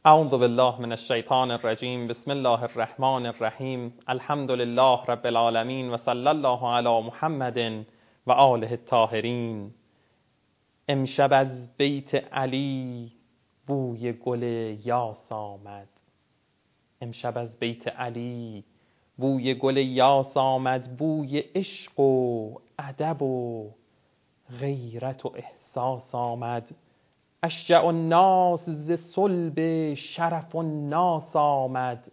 اعوذ بالله من الشیطان الرجیم. بسم الله الرحمن الرحیم. الحمد لله رب العالمین و صلی الله علی محمد و آله الطاهرین. امشب از بیت علی بوی گل یاس آمد. امشب از بیت علی بوی گل یاس آمد. بوی عشق و ادب و غیرت و احساس آمد. اشجع الناس ز صلب شرف الناس آمد.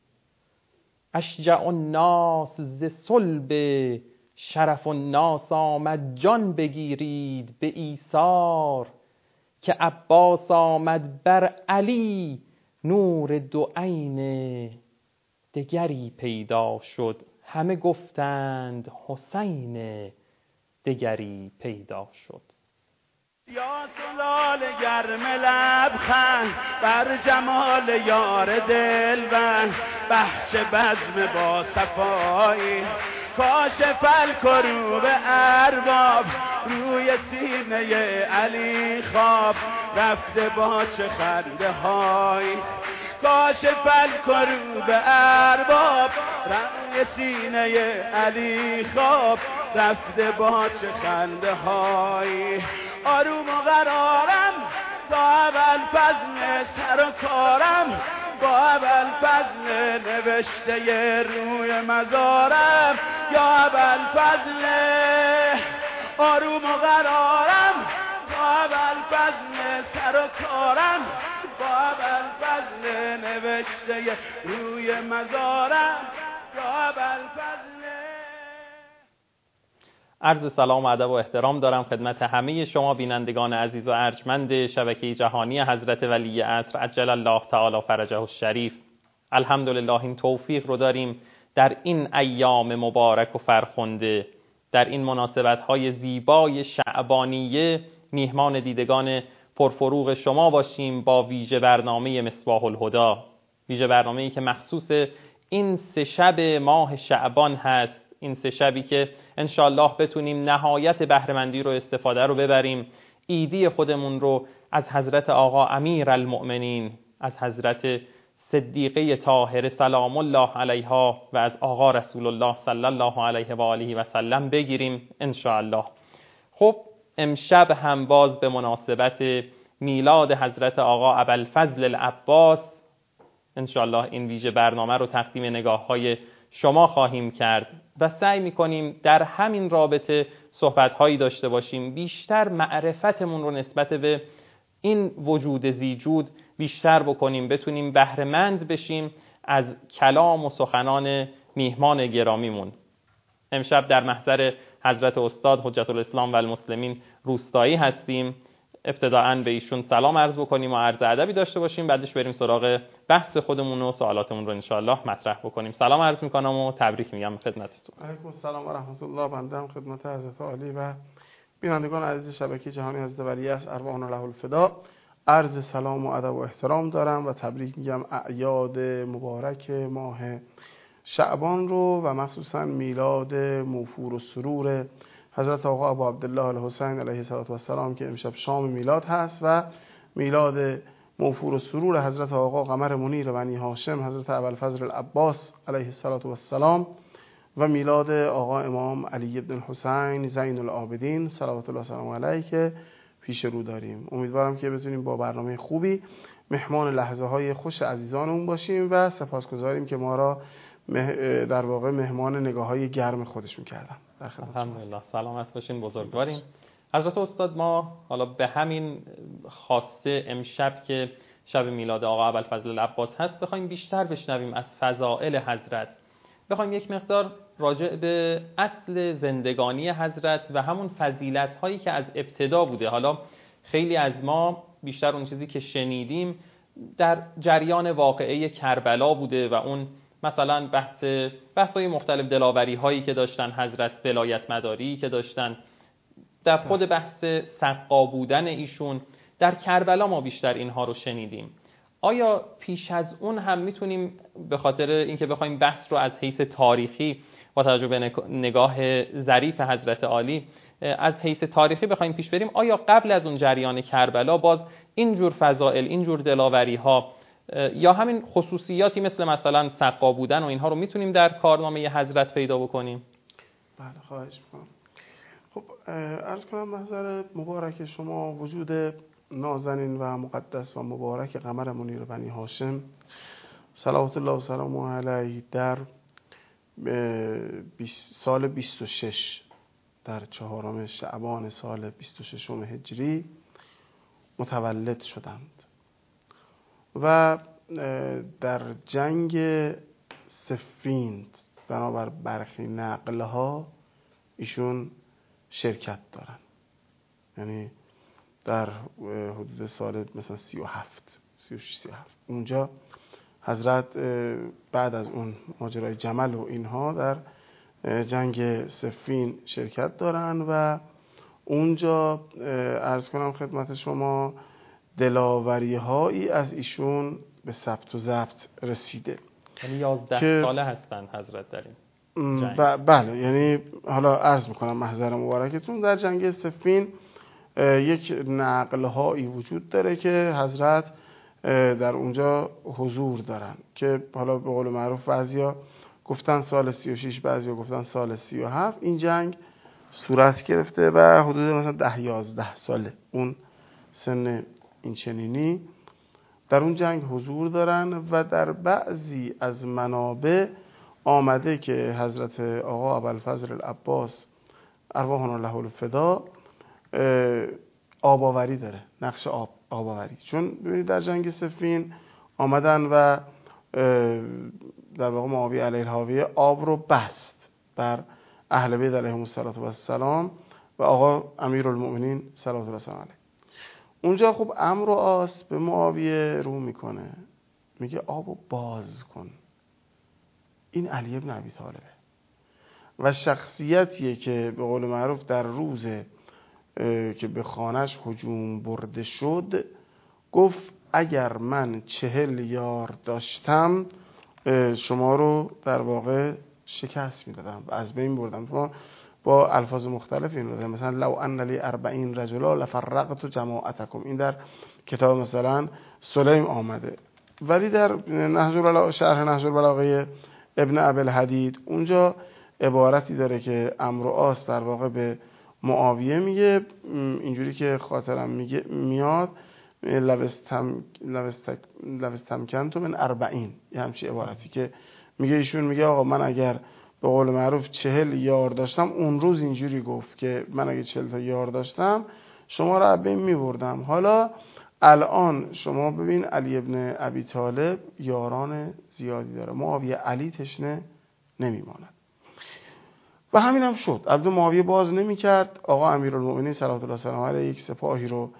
اشجع الناس ز صلب شرف الناس آمد. جان بگیرید به ایثار که عباس آمد. بر علی نور دو عین دگری پیدا شد. همه گفتند حسین دگری پیدا شد. یا سلال گرم لبخند بر جمال یار دلبند، بهچه بزم با صفایی کاشف الکروب ارباب. روی سینه علی خواب رفته با چه خنده های. کاشف الکروب ارباب روی سینه علی خواب رفته با چه خنده های. آروم و قرارم تا ابوالفضل سر و کارم، با ابوالفضل نوشته روی مزارم. یا ابوالفضل آروم و قرارم تا ابوالفضل سر و کارم، با ابوالفضل نوشته روی مزارم. یا ابوالفضل. عرض سلام و ادب و احترام دارم خدمت همه شما بینندگان عزیز و ارجمند شبکه جهانی حضرت ولی عصر عجل الله تعالی فرجه الشریف. الحمدلله این توفیق رو داریم در این ایام مبارک و فرخنده، در این مناسبت‌های زیبای شعبانیه میهمان دیدگان پرفروغ شما باشیم با ویژه برنامه مصباح الهدی. ویژه برنامه‌ای که مخصوص این 3 شب ماه شعبان هست، این 3 شبی که انشالله بتونیم نهایت بهره‌مندی رو استفاده رو ببریم. عیدی خودمون رو از حضرت آقا امیرالمؤمنین، از حضرت صدیقه طاهره سلام الله علیها و از آقا رسول الله صلی الله علیه و آله و سلم بگیریم انشالله. خب امشب هم باز به مناسبت میلاد حضرت آقا ابوالفضل العباس انشالله این ویژه برنامه رو تقدیم نگاه‌های شما خواهیم کرد و سعی می‌کنیم در همین رابطه صحبت‌هایی داشته باشیم، بیشتر معرفتمون رو نسبت به این وجود زیجود بیشتر بکنیم، بتونیم بهره‌مند بشیم از کلام و سخنان میهمان گرامیمون. امشب در محضر حضرت استاد حجت الاسلام و المسلمین روستایی هستیم. ابتداءً به ایشون سلام عرض بکنیم و عرض ادبی داشته باشیم، بعدش بریم سراغ بحث خودمون و سوالاتمون رو انشالله مطرح بکنیم. سلام عرض میکنم و تبریک میگم خدمتتون. علیکم السلام و رحمت الله. بنده هم خدمت حضرت عالی و بینندگان عزیز شبکه جهانی حضرت ولی عصر ارواحنا له الفدا عرض سلام و ادب و احترام دارم و تبریک میگم اعیاد مبارک ماه شعبان رو و مخصوصا میلاد موفور و سرور حضرت آقا ابو عبدالله الحسین علیه السلام که امشب شام میلاد هست و میلاد موفور و سرور حضرت آقا قمر منیر بنی هاشم حضرت ابوالفضل العباس علیه السلام و میلاد آقا امام علی بن الحسین زین العابدین صلوات الله سلام علیه که پیش رو داریم. امیدوارم که بتونیم با برنامه خوبی مهمان لحظه های خوش عزیزانمون باشیم و سپاسگزاریم که ما را در واقع مهمان نگاه های گرم خودشون کردن. در خدمت الحمدلله. سلامت باشین، بزرگواریم. حضرت استاد ما حالا به همین خاصه امشب که شب میلاد آقا ابوالفضل العباس هست بخوایم بیشتر بشنویم از فضائل حضرت، بخوایم یک مقدار راجع به اصل زندگانی حضرت و همون فضیلت هایی که از ابتدا بوده. حالا خیلی از ما بیشتر اون چیزی که شنیدیم در جریان واقعه کربلا بوده و اون مثلا بحث‌های مختلف، دلاوری هایی که داشتن حضرت، ولایت مداری که داشتن، در خود بحث سقا بودن ایشون در کربلا ما بیشتر اینها رو شنیدیم. آیا پیش از اون هم میتونیم به خاطر اینکه بخوایم بحث رو از حیث تاریخی با توجه به نگاه ظریف حضرت عالی از حیث تاریخی بخوایم پیش بریم، آیا قبل از اون جریان کربلا باز اینجور فضائل، اینجور دلاوری ها یا همین خصوصیاتی مثلا سقا بودن و اینها رو میتونیم در کارنامه حضرت پیدا بکنیم؟ بله، خواهش میکنم. خب عرض کنم محضر مبارک شما وجود نازنین و مقدس و مبارک قمر منیر بنی هاشم صلوات الله و سلامه علیه در سال 26 در 4 شعبان سال 26 هجری متولد شدند و در جنگ صفین بنابر برخی نقلها ایشون شرکت دارن، یعنی در حدود سال مثلا 36 اونجا حضرت بعد از اون ماجرای جمل و اینها در جنگ صفین شرکت دارن و اونجا عرض کنم خدمت شما دلاوری هایی از ایشون به ثبت و ضبط رسیده. یعنی 11 ساله هستن حضرت در این جنگ. بله، یعنی حالا عرض میکنم محضر مبارکتون در جنگ صفین یک نقل هایی وجود داره که حضرت در اونجا حضور دارن که حالا به قول معروف بعضیا گفتن سال 36، بعضیا گفتن سال 37 این جنگ صورت گرفته و حدود مثلا 10-11 ساله اون سن این چنینی در اون جنگ حضور دارن و در بعضی از منابع آمده که حضرت آقا ابوالفضل العباس ارواحنا الله الفدا آباوری داره، نقش آباوری. چون ببینید در جنگ صفین آمدن و در واقع معاویه علیه الحاویه آب رو بست بر اهل بیت علیهم السلام و آقا امیرالمؤمنین صلوات الله علیه. اونجا خب عمرو عاص به معاویه رو میکنه، میگه آبو باز کن. این علی ابن ابی طالبه و شخصیتیه که به قول معروف در روز که به خانهش هجوم برده شد گفت اگر من 40 یار داشتم شما رو در واقع شکست میدادم و از بین بردم. شما با الفاظ مختلف این رو داریم، مثلا لو ان لی 40 رجلا لفرقت جماعتکم، این در کتاب مثلا سلیم آمده. ولی در شرح نهج البلاغه ابن ابی الحدید اونجا عبارتی داره که عمرو عاص در واقع به معاویه میگه اینجوری که خاطرم میاد لوستمکنتو من 40، یه همچی عبارتی که میگه ایشون میگه آقا من اگر به قول معروف 40 یار داشتم، اون روز اینجوری گفت که من اگه 40 تا یار داشتم شما را بین میبردم. حالا الان شما ببین علی ابن ابی طالب یاران زیادی داره، معاویه علی تشنه نمیماند و همین هم شد. البته معاویه باز نمی کرد. آقا امیرالمؤمنین صلوات الله سلام علیه یک سپاهی رو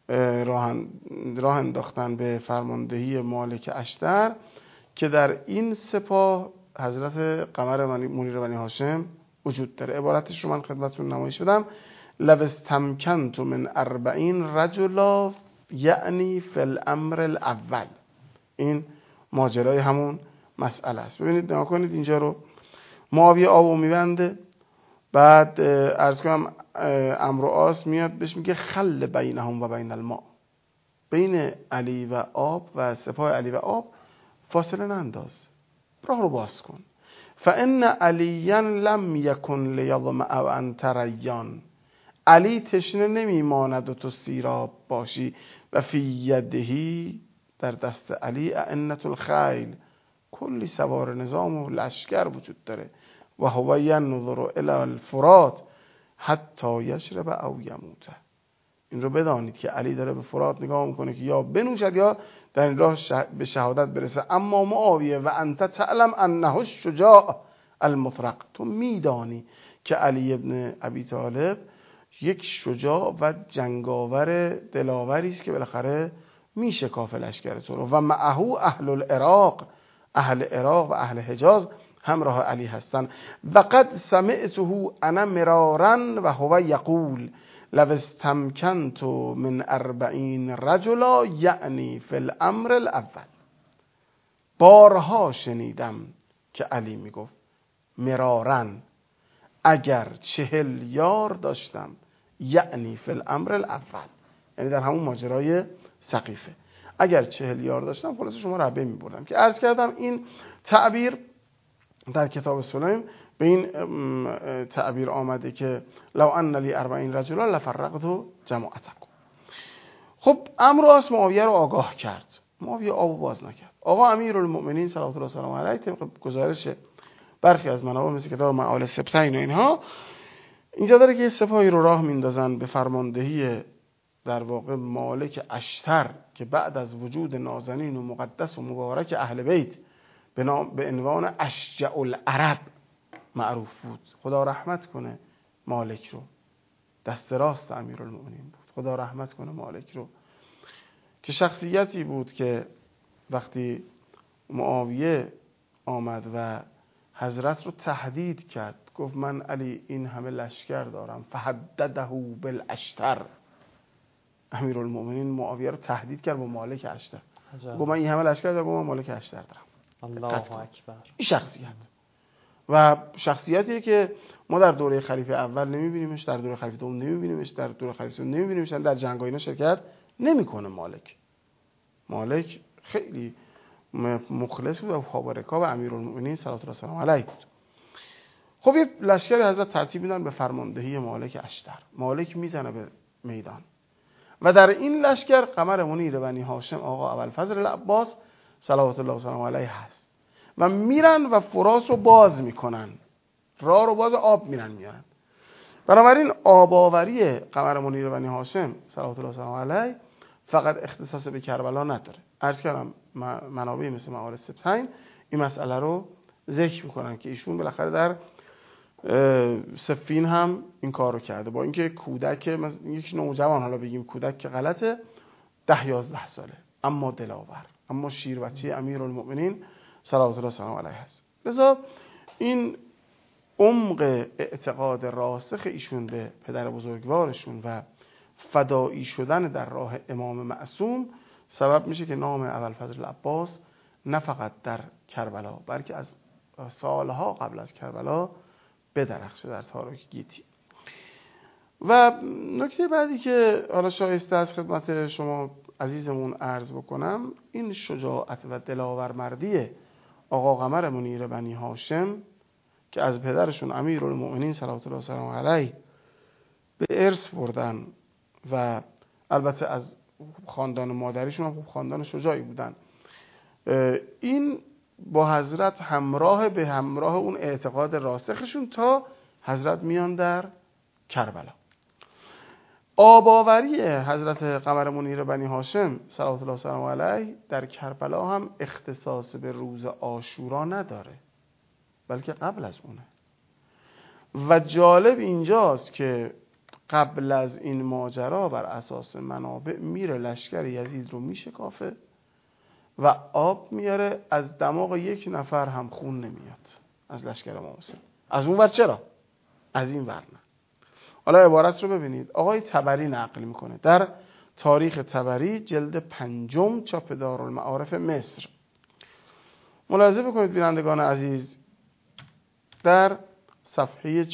راه انداختن به فرماندهی مالک اشتر که در این سپاه حضرت قمر منیر بنی هاشم وجود داره. عبارتش رو من خدمتتون نمایش بدم: لوستمکنت من 40 رجلا یعنی فی الامر الاول. این ماجرای همون مسئله است. ببینید نگاه کنید اینجا رو، معاویه آبو میبنده، بعد عرض کنم عمرو عاص میاد بهش میگه خل بینهم و بین الماء، بین علی و آب و سپاه علی و آب فاصله ننداز، راه رو باز کن. فان علیا لم یکن لیظمأ و انت ریان، علی تشنه نمیماند و تو سیراب باشی. و فی یدهی، در دست علی، اعنة الخیل، کلی سوار نظام و لشکر وجود داره. و هو ینظر الی الفرات حتی یشرب او یموت. این رو بدانید که علی داره به فرات نگاه میکنه که یا بنوشد یا در این راه به شهادت برسه. اما معاویه و انت تعلم انه الشجاع المطرق، تو میدانی که علی ابن ابی طالب یک شجاع و جنگاور دلاوری است که بالاخره میشه کافه لشکر تو رو. و معه اهل العراق، اهل عراق و اهل حجاز همراه علی هستن. و قد سمعته انا مرارا و هو یقول لو استمکنت من 40 رجلا یعنی فی الامر الاول. بارها شنیدم که علی میگفت مرارا اگر 40 یار داشتم، یعنی فی الامر الاول، یعنی در همون ماجرای سقیفه. اگر 40 یار داشتم خلاص شما ربه میبردم. که عرض کردم این تعبیر در کتاب سلیم به این تعبیر آمده که لو ان لی 40 رجلا لفرقت جماعتکم. خب امر معاویه رو آگاه کرد، معاویه آب باز نکرد. آقا امیرالمؤمنین صلوات الله سلام علیه طبق گزارش برخی از منابع مثل کتاب معال سبتین و اینها اینجا داره که سپاهی رو راه میندازن به فرماندهی در واقع مالک اشتر که بعد از وجود نازنین و مقدس و مبارک اهل بیت به عنوان اشجع العرب معروف بود. خدا رحمت کنه مالک رو، دست راست امیرالمؤمنین بود. خدا رحمت کنه مالک رو، که شخصیتی بود که وقتی معاویه آمد و حضرت رو تهدید کرد، گفت من علی این همه لشکر دارم، فحدده بالاشتر. امیرالمؤمنین معاویه رو تهدید کرد با مالک اشتر، گفت من این همه لشکر دارم، من مالک اشتر دارم. الله اکبر. این شخصیت و شخصیتیه که ما در دوره خلیفه اول نمیبینیمش، در دوره خلیفه دوم نمیبینیمش، در دوره خلیفه سوم نمیبینیمش، در جنگ‌ها اینا شرکت نمیکنه. مالک خیلی مخلص بود و پابرکا و امیرالمؤمنین صلوات الله سلام علیه بود. خب یه لشکر حضرت ترتیب میدن به فرماندهی مالک اشتر. مالک میزنه به میدان و در این لشکر قمر منیر بنی هاشم آقا ابوالفضل العباس صلوات الله سلام علیه هست و میرن و فرات رو باز میکنن، راه رو باز آب میارن. بنابراین آباوری قمر منیر بنی هاشم صلوات الله سلام علیه فقط اختصاص به کربلا نداره. عرض کردم منابع مثل معارض سبتین این مسئله رو ذکر میکنن که ایشون بالاخره در صفین هم این کار رو کرده، با اینکه کودک یک نوجوان، حالا بگیم کودک که غلطه، 10-11 ساله، اما دلاور، اما شیر بچه امیرالمؤمنین صلوات الله سلام علیه هست. لذا این عمق اعتقاد راسخ ایشون به پدر بزرگوارشون و فدایی شدن در راه امام معصوم سبب میشه که نام ابوالفضل العباس نه فقط در کربلا بلکه از سالها قبل از کربلا بدرخشه در تاریخ گیتی. و نکته بعدی که حالا شایسته از خدمت شما عزیزمون عرض بکنم، این شجاعت و دلاورمردی آقا قمر منیر بنی هاشم که از پدرشون امیرالمؤمنین صلوات الله سلام علیه به ارث بردن و البته از خاندان مادریشون هم خاندان شجاعی بودن. این با حضرت همراه به همراه اون اعتقاد راسخشون تا حضرت میان در کربلا. آباوری حضرت قمر منیر بنی هاشم صلوات الله سلام علیه در کربلا هم اختصاص به روز عاشورا نداره، بلکه قبل از اونه. و جالب اینجاست که قبل از این ماجرا بر اساس منابع میره لشکر یزید رو میشکافه و آب میاره، از دماغ یک نفر هم خون نمیاد از لشکر امام حسین. از اون ور چرا؟ از این ور نه. حالا عبارت رو ببینید، آقای طبری نقل میکنه در تاریخ طبری جلد 5 چاپ دارالمعارف مصر. ملاحظه بکنید بینندگان عزیز، در صفحه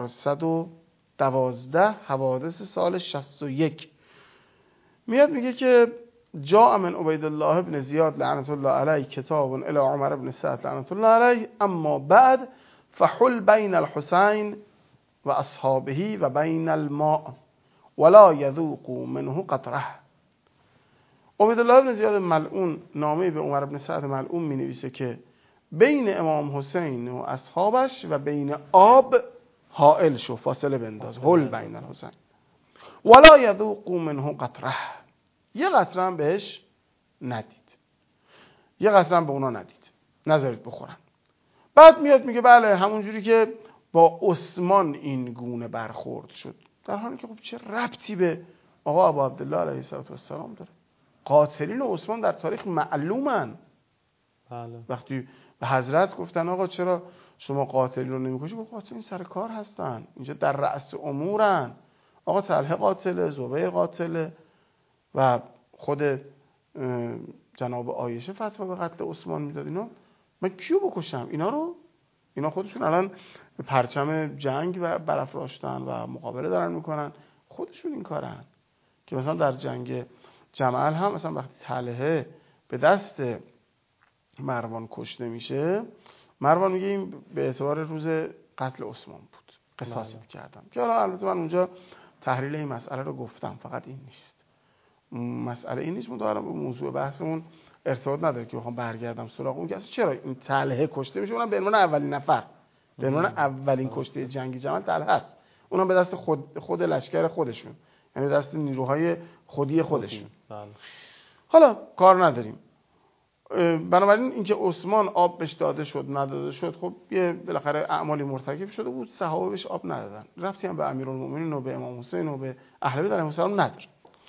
412 حوادث سال 61 میاد میگه که جاء من عبید الله بن زیاد لعنت الله علیه کتاب الی عمر بن سعد لعنت الله علیه اما بعد فحل بین الحسین و اصحابه و بین الماء ولا یذوقوا منه قطره. عبید الله بن زیاد ملعون نامه به عمر بن سعد ملعون می نویسه که بین امام حسین و اصحابش و بین آب حائل شو، فاصله بنداز، حل بین الحسین ولا یذوقوا منه قطره، یه قطره هم بهش ندید، یه قطره هم به اونا ندید، نذارید بخورن. بعد میاد میگه بله همون جوری که با عثمان این گونه برخورد شد، در حالی که خب چه ربطی به آقا ابو عبدالله علیه السلام داره؟ قاتلین عثمان در تاریخ معلومن. بله. وقتی به حضرت گفتن آقا چرا شما قاتلین رو نمی‌کشی؟ گفت قاتلین سر کار هستن، اینجا در رأس امورن. آقا طلحه قاتله، زبیر قاتله و خود جناب عایشه فتوا به قتل عثمان میداد. اینا من کیو بکشم؟ اینا خودشون الان پرچم جنگ برافراشتن و مقابله دارن میکنن، خودشون این کارن که مثلا در جنگ جمل هم مثلا وقتی طلحه به دست مروان کشته میشه، مروان میگه این به اعتبار روز قتل عثمان بود، قصاصت کردم. که حالا البته من اونجا تحلیل این مسئله رو گفتم، فقط این نیست، مسئله این نیست، مدارم به موضوع بحثمون ارتباط نداره که بخوام برگردم سراغ اون که اصلا چرا این طلحه کشته میشه، اونم به عنوان اولین نفر، به عنوان اولین کشته جنگی جمل طلحه است، اونم به دست خود لشکر خودشون، یعنی دست نیروهای خودی خودشون. حالا کار نداریم. بنابراین اینکه عثمان آب بهش داده شد نداده شد، خب یه بالاخره اعمالی مرتکب شده بود، صحابه بهش آب ندادن، ربطی هم به امیرالمومنین و به امام حسین و به اهل بیت علیهم السلام نداره.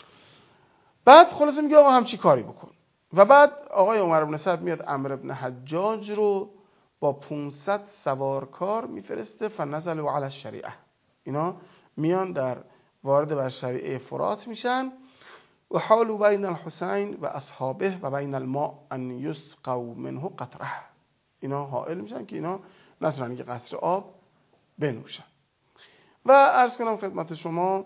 بعد خلاصه میگه آقا همچی کاری بکن. و بعد آقای عمر بن سعد میاد عمرو بن حجاج رو با 500 سوارکار میفرسته، فنزلوا علی الشریعه، اینا میان در وارد بر شریعه فرات میشن. و حالوا بین الحسین و اصحابه و بین الماء ان یسقوا منه قطره، اینا حائل میشن که اینا نتونن که قطره آب بنوشن. و عرض کنم خدمت شما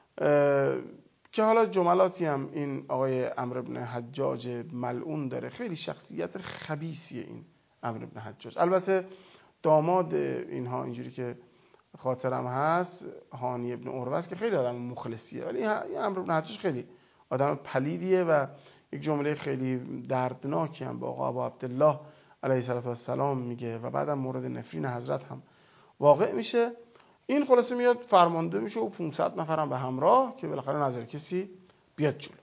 که حالا جملاتی هم این آقای عمرو بن حجاج ملعون داره، خیلی شخصیت خبیثیه این عمرو بن حجاج. البته داماد اینها اینجوری که خاطرم هست هانی ابن عروه است که خیلی آدم مخلصیه، ولی این عمرو بن حجاج خیلی آدم پلیدیه و یک جمله خیلی دردناکی هم با آقا ابو عبدالله علیه السلام میگه و بعدم مورد نفرین حضرت هم واقع میشه. این خلاصه میاد فرمانده میشه و 500 نفرم به همراه که بالاخره نظر کسی بیاد جلو.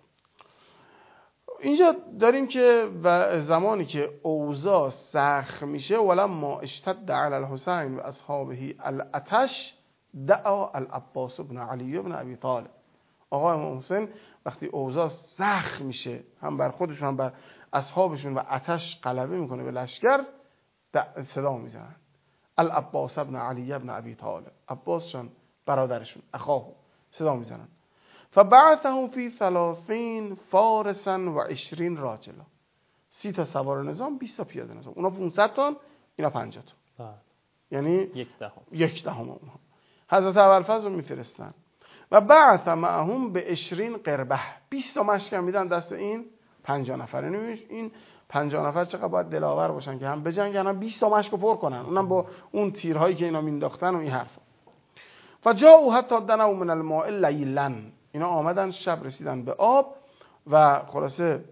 اینجا داریم که و زمانی که اوضاع سخت میشه، ولما اشتد علی الحسین و اصحابه العطش دعا العباس بن علی بن ابی طالب. آقا امام حسین وقتی اوضاع سخت میشه، هم بر خودشون هم بر اصحابشون، و عطش غلبه میکنه به لشکر، صدا میزنن العباس بن علی بن ابی طالب، عباسشان برادرشون، اخاه، صدا میزنن. فبعثه فی 30 فارسا و 20 راجلا، 30 تا سوار نظام، 20 تا پیاده نظام، اونا 500 تا اینا 50 تا، یعنی 1/10 اونها. حضرت ابوالفضل رو میفرستن و بعث معهم به 20 قربه، 20 تا مشک میدن دست این 50 نفر. این 50 نفر چقدر باید دلاور باشن که هم بجنگن هم 20 تا مشک پر کنن، اونم با اون تیرهایی که اینا مینداختن و این حرفا. فجاءوا حتی دنوا من الماء لیلا، اینا آمدن شب رسیدن به آب و خلاصه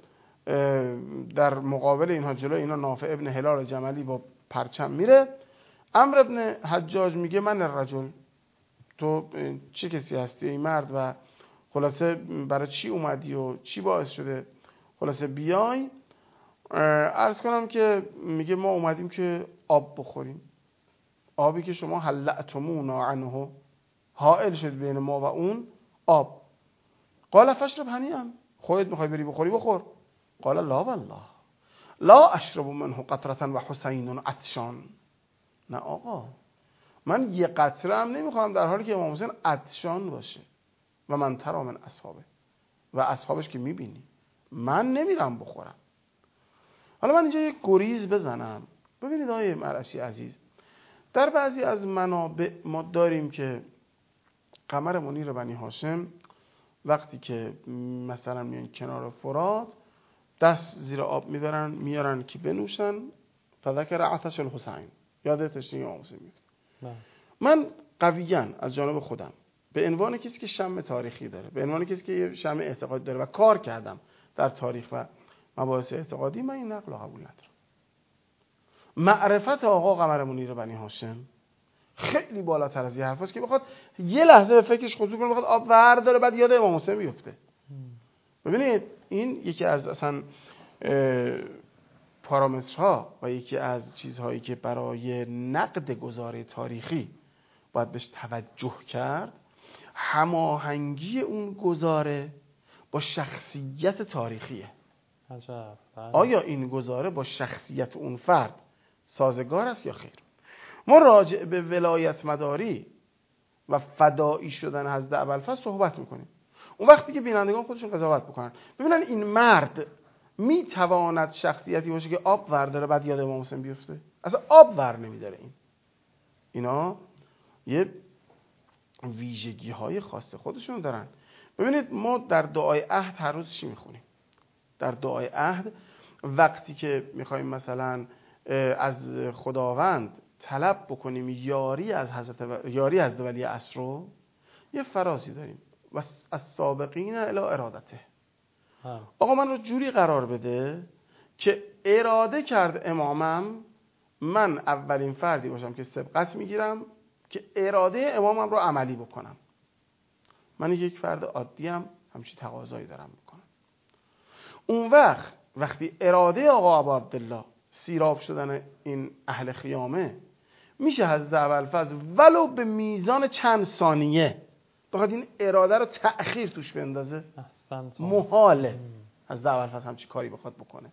در مقابل اینها جلوی اینا نافع ابن هلال جملی با پرچم میره. عمرو ابن حجاج میگه من الرجل، تو چه کسی هستی ای مرد و خلاصه برای چی اومدی و چی باعث شده خلاصه بیای؟ عرض کنم که میگه ما اومدیم که آب بخوریم، آبی که شما حلعتمونا عنه، حائل شد بین ما و اون آب. قال فشرب هنیئا، خودت میخوای بری بخوری بخور. قال لا والله لا اشرب منه قطره و حسین عطشان. نه آقا، من یه قطره هم نمیخورم در حالی که امام حسین عطشان باشه و من ترا من اصحابه، و اصحابش که میبینی، من نمیرم بخورم. حالا من اینجا یک گریز بزنم. ببینید آقای مرعشی عزیز، در بعضی از منابع ما داریم که قمر منیر بنی هاشم وقتی که مثلا میان کنار فرات دست زیر آب میبرن میارن که بنوشن، فذکر عطش الحسین، یاد تشنگی امام حسین میفته. من قویاً از جانب خودم به عنوان کسی که شم تاریخی داره، به عنوان کسی که یه شم اعتقاد داره و کار کردم در تاریخ و مباحث اعتقادی، من این نقل رو قبول ندارم. معرفت آقا قمر منیر بنی هاشم خیلی بالاتر از یه حرفاست که بخواد یه لحظه به فکرش خطور کنه، بخواد آب ور داره بعد یاد امام حسین بیفته. ببینید این یکی از اصلا پارامترها و یکی از چیزهایی که برای نقد گزاره تاریخی باید بهش توجه کرد، هماهنگی اون گزاره با شخصیت تاریخیه. آیا این گزاره با شخصیت اون فرد سازگار است یا خیر؟ ما راجع به ولایت مداری و فدایی شدن حضرت ابوالفضل صحبت میکنیم. اون وقتی که بینندگان خودشون قضاوت بکنن ببینن این مرد میتواند شخصیتی باشه که آب ور داره بعد یاد امام حسین بیفته؟ اصلا آب ور نمیداره. اینا یه ویژگی های خاص خودشون دارن. ببینید ما در دعای عهد هر روز چی میخونیم؟ در دعای عهد وقتی که میخوایم مثلا از خداوند طلب بکنیم یاری از ولی عصر رو، یه فرازی داریم و از سابقین الی ارادته. آقا من رو جوری قرار بده که اراده کرد امامم من اولین فردی باشم که سبقت میگیرم که اراده امامم رو عملی بکنم. من یک فرد عادیم همچین تقاضایی دارم میکنم. اون وقتی اراده آقا ابو عبدالله سیراب شدن این اهل خیامه، میشه حضرت ابوالفضل ولو به میزان چند ثانیه بخواد این اراده رو تأخیر توش بندازه؟ محاله حضرت ابوالفضل همچین کاری بخواد بکنه.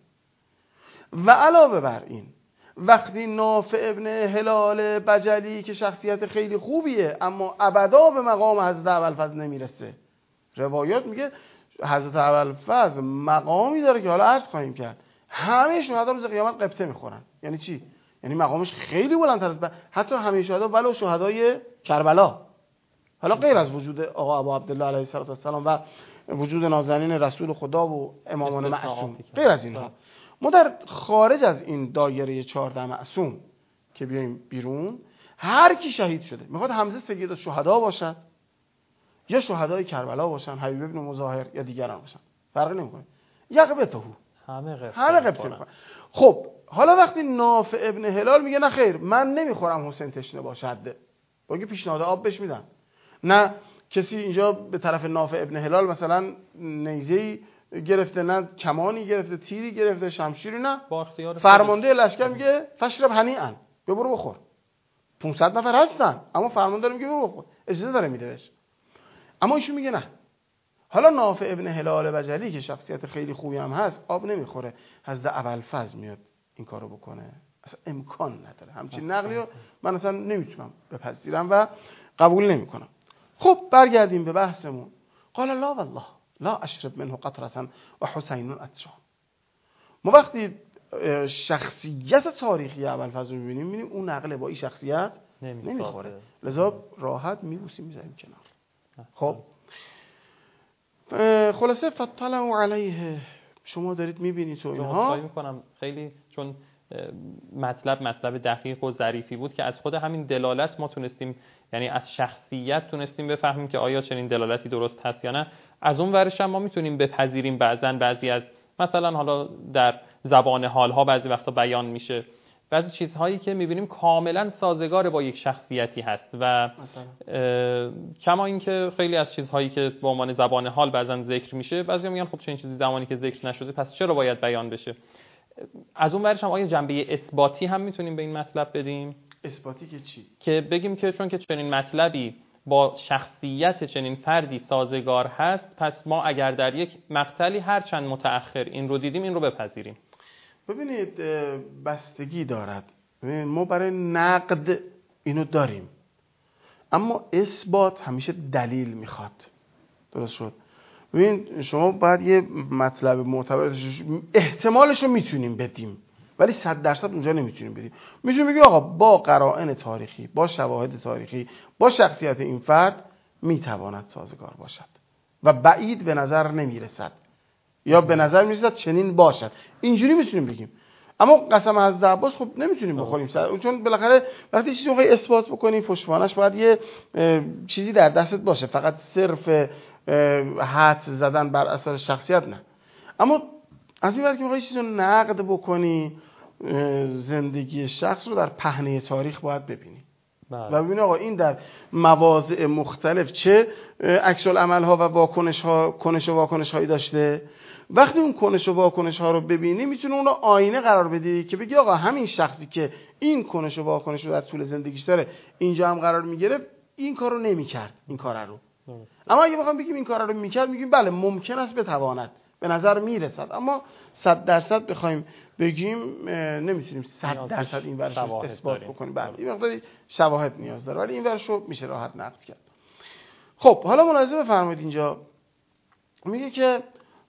و علاوه بر این وقتی نافع ابن هلال بجلی که شخصیت خیلی خوبیه اما ابدا به مقام حضرت ابوالفضل نمیرسه، روایات میگه حضرت ابوالفضل مقامی داره که حالا عرض خواهیم کرد همه شهدا روز قیامت قبطه میخورن. یعنی چی؟ یعنی مقامش خیلی بلندتر است حتی همه شهدا ولو شهدای کربلا، حالا غیر از وجود آقا ابو عبدالله علیه السلام و وجود نازنین رسول خدا و امامان معصوم، غیر از اینها ما در خارج از این دایره 14 معصوم که بیایم بیرون، هر کی شهید شده میخواد حمزه سید الشهدا باشد یا شهدای کربلا باشن، حبیب ابن مظاهر یا دیگران باشن، فرقی نمیکنه، یقبته همه قبطه میکنن. خب حالا وقتی نافع ابن هلال میگه نه خیر من نمیخورم حسین تشنه باشد، باگه پیشنهاد آب بهش میدن، نه کسی اینجا به طرف نافع ابن هلال مثلا نیزه‌ای گرفته، نه کمانی گرفته، تیری گرفته، شمشیری، نه، فرمانده لشکر میگه فشرب هنیئا، برو بخور. 500 نفر هستن اما فرمانده میگه برو بخور، اجازه داره میده بهش. اما ایشون میگه نه. حالا نافع ابن هلال بجلی که شخصیت خیلی خوبی هم هست آب نمیخوره، حضرت ابوالفضل میاد این کارو بکنه. اصلا امکان نداره همچین نقلی رو من اصلا نمیتونم بپذیرم و قبول نمیکنم. خب برگردیم به بحثمون. قال لا والله لا اشرب منه قطرة و حسین عطشان. ما وقتی شخصیت تاریخی ابوالفضل رو میبینیم اون نقله با این شخصیت نمیخوره، لذا راحت میبوسیم میذاریم کنار. خب خلاصه فطلعوا علیه، شما دارید میبینید تو اینها. میکنم خیلی چون مطلب دقیق و ظریفی بود که از خود همین دلالت ما تونستیم، یعنی از شخصیت تونستیم بفهمیم که آیا چنین دلالتی درست هست یا نه. از اون ورش هم ما میتونیم بپذیریم بعضی از مثلا حالا در زبان حالها بعضی وقتا بیان میشه بعضی چیزهایی که میبینیم کاملا سازگار با یک شخصیتی هست و کما اینکه خیلی از چیزهایی که با عنوان زبان حال بعضا ذکر میشه بعضیا میگن خب چنین چیزی زمانی که ذکر نشده پس چرا باید بیان بشه. از اون ورش هم آیا جنبه اثباتی هم میتونیم به این مطلب بدیم؟ اثباتی که چی؟ که بگیم که چون که چنین مطلبی با شخصیت چنین فردی سازگار هست پس ما اگر در یک مقتلی هر چند متأخر این رو دیدیم این رو بپذیریم. ببینید بستگی دارد. ما برای نقد اینو داریم اما اثبات همیشه دلیل میخواد. درست شد؟ ببین شما باید یه مطلب معتبر احتمالش رو میتونیم بدیم ولی 100% اونجا نمیتونیم بدیم. میتونیم بگیم آقا با قرائن تاریخی، با شواهد تاریخی، با شخصیت این فرد میتواند سازگار باشد و بعید به نظر نمیرسد یا به نظر میرسد چنین باشد، اینجوری میتونیم بگیم. اما قسم حضرت عباس خب نمیتونیم بخوریم چون بالاخره وقتی چیزی رو اثبات بکنیم پشتوانش باید یه چیزی در دستت باشه، فقط صرف حدس زدن بر اساس شخصیت نه. اما از این وقت که میخوای چیزی رو نقد بکنی زندگی شخص رو در پهنه تاریخ باید ببینی و ببینی آقا این در مواضع مختلف چه عکس العمل ها و کنش و واکنش هایی داشته. وقتی اون کنش و واکنش ها رو ببینی میتونی اون رو آینه قرار بدی که بگی آقا همین شخصی که این کنش و واکنش رو در طول زندگیش داره اینجا هم قرار میگرفت این کار رو نمیکرد این کار رو. اما اگه بخوام بگیم این کار رو میکرد میگیم بله ممکن است بتواند، به نظر میرسد، اما 100% بخوایم بگیم نمیتونیم 100% این ورش رو اثبات بکنیم. بله این مقداری شواهد نیاز داره ولی این ورش رو میشه راحت نقد کرد. خب حالا ملاحظه بفرمایید اینجا میگه که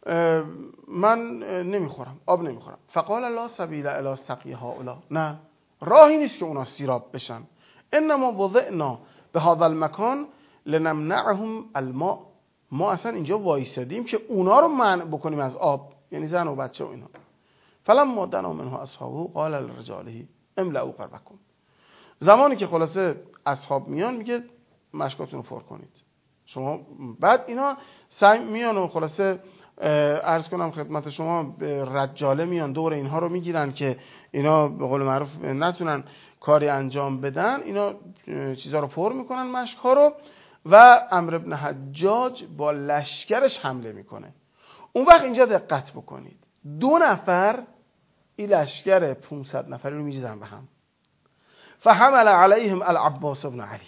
من نمیخورم، آب نمیخورم. فقال لا سبیل الی سقی هؤلاء، نه راهی نیست که اونا سیراب بشن. انما وضعنا به هذا المکان لنمنعهم الماء ما اصلا اینجا وایسادیم که اونا رو منع بکنیم از آب، یعنی زن و بچه و اینا. فلما دنا منه اصحابه قال لرجاله املؤوا قربکم. زمانی که خلاصه اصحاب میان میگه مشکاتون رو پر کنید شما. بعد اینا سعی میان و خلاصه عرض کنم خدمت شما رجاله میان دور اینها رو میگیرن که اینا به قول معروف نتونن کاری انجام بدن. اینا چیزا رو پر میکنن، مشک‌ها رو، و عمرو بن حجاج با لشکرش حمله میکنه. اون وقت اینجا دقت بکنید، 2 نفر این لشکر 500 نفری رو میریزن به هم. فحمل علیهم العباس بن علی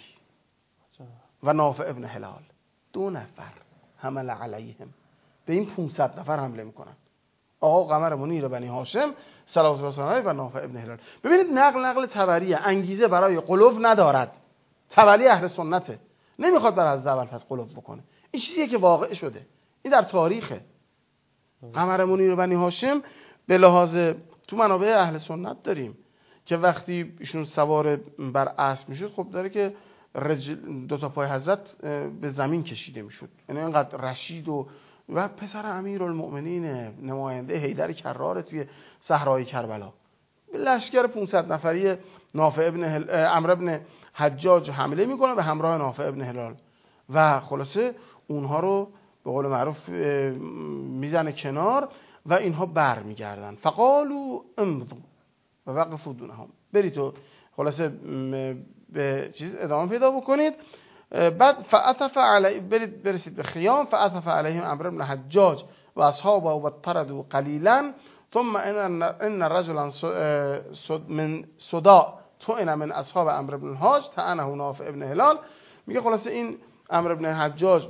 و نافع ابن هلال. 2 نفر حمل علیهم، به این 500 نفر حمله میکنن. آقا قمر منیر بنی هاشم صلوات الله علیه و نافع ابن هلال. ببینید نقل تبریه انگیزه برای قلوب ندارد. تبری اهل سنته، نمیخواد بر از اول پس قلوب بکنه. این چیزیه که واقع شده، این در تاریخه. قمر منیر بنی هاشم به لحاظ تو منابع اهل سنت داریم که وقتی ایشون سوار بر اسب میشد، خب داره که 2 تا پای حضرت به زمین کشیده میشد، یعنی اینقدر رشید و پسر امیرالمؤمنین نماینده حیدر کرار توی صحرای کربلا. لشکر 500 نفری نافع ابن عمرو بن حجاج حمله میکنه به همراه نافع ابن هلال و خلاصه اونها رو به قول معروف میزنه کنار و اینها بر میگردن. فقالوا امضوا و وقفوا دونهم، برید و خلاصه به چیز ادامه پیدا بکنید. بعد فعطف علی، برسید به خیام. فعطف علیهم عمرو بن حجاج و اصحابه و طردوا قلیلا ثم ان رجلا من صداع طعن من اصحاب عمرو بن الحاج طعنه نافع ابن هلال. میگه خلاصه این عمرو بن حجاج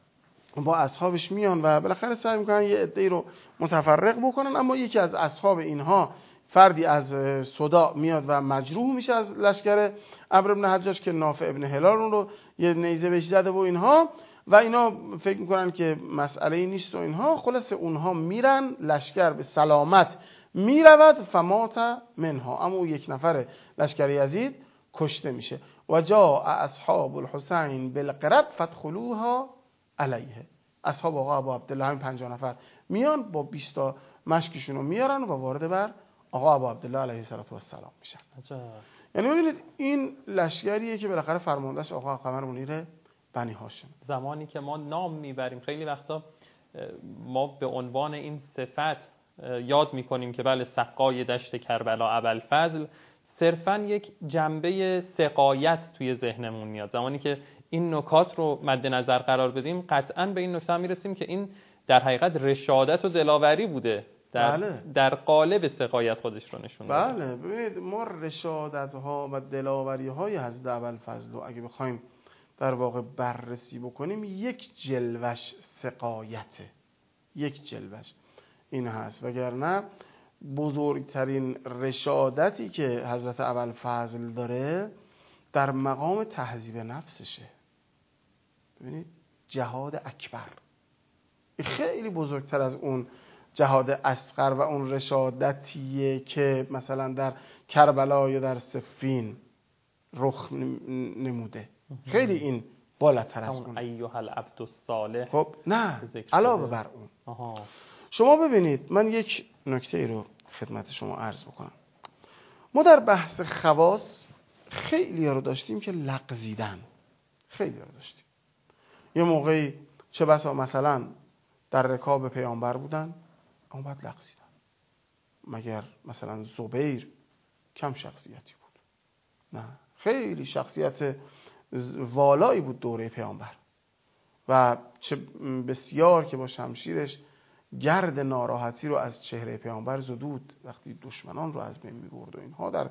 با اصحابش میان و بالاخره سعی میکنن یه عده‌ای رو متفرق بکنن، اما یکی از اصحاب اینها فردی از صداع میاد و مجروح میشه از لشکر عمرو بن حجاج که نافع ابن هلال اون رو یه نیزه بهش زده و اینا، و اینا فکر میکنن که مسئله نیست و اینها. خلاصه اونها میرن، لشکر به سلامت میرود. فمات منها، اما اون 1 نفر لشکر یزید کشته میشه. و جاء اصحاب الحسین بالقرب فادخلوها علیه. اصحاب آقا ابو عبدالله همین 50 نفر میان با 20 تا مشکشون رو میارن و وارد بر آقا ابو عبدالله علیه السلام میشن. یعنی ببینید این لشکریه که بالاخره فرماندهش آقا قمر منیر بنی هاشم. زمانی که ما نام میبریم خیلی وقتا ما به عنوان این صفت یاد میکنیم که بله سقای دشت کربلا ابوالفضل، صرفا یک جنبه سقایت توی ذهنمون میاد. زمانی که این نکات رو مد نظر قرار بدیم قطعا به این نکته میرسیم که این در حقیقت رشادت و دلاوری بوده، در قالب سقایت خودش رو نشون داده. بله ببینید ما رشادت ها و دلاوری های حضرت ابوالفضل رو اگه بخوایم در واقع بررسی بکنیم، یک جلوش سقایته، یک جلوش این هست، وگرنه بزرگترین رشادتی که حضرت ابوالفضل داره در مقام تهذیب نفسشه. ببینید جهاد اکبر خیلی بزرگتر از اون جهاد اصغر و اون رشادتیه که مثلا در کربلا یا در صفین رخ نموده. خیلی این بالاتر از اون. ایها العبد الصالح. خب نه، علاوه بر اون شما ببینید، من یک نکته ای رو خدمت شما عرض بکنم. ما در بحث خواص خیلی ها رو داشتیم که لغزیدن، خیلی ها رو داشتیم. یه موقعی چه بسا مثلا در رکاب پیامبر بودن اما بعد لغزیدن. مگر مثلا زبیر کم شخصیتی بود؟ نه، خیلی شخصیت والایی بود دوره پیامبر و چه بسیار که با شمشیرش گرد ناراحتی رو از چهره پیامبر زدود وقتی دشمنان رو از بین می‌برد و اینها. در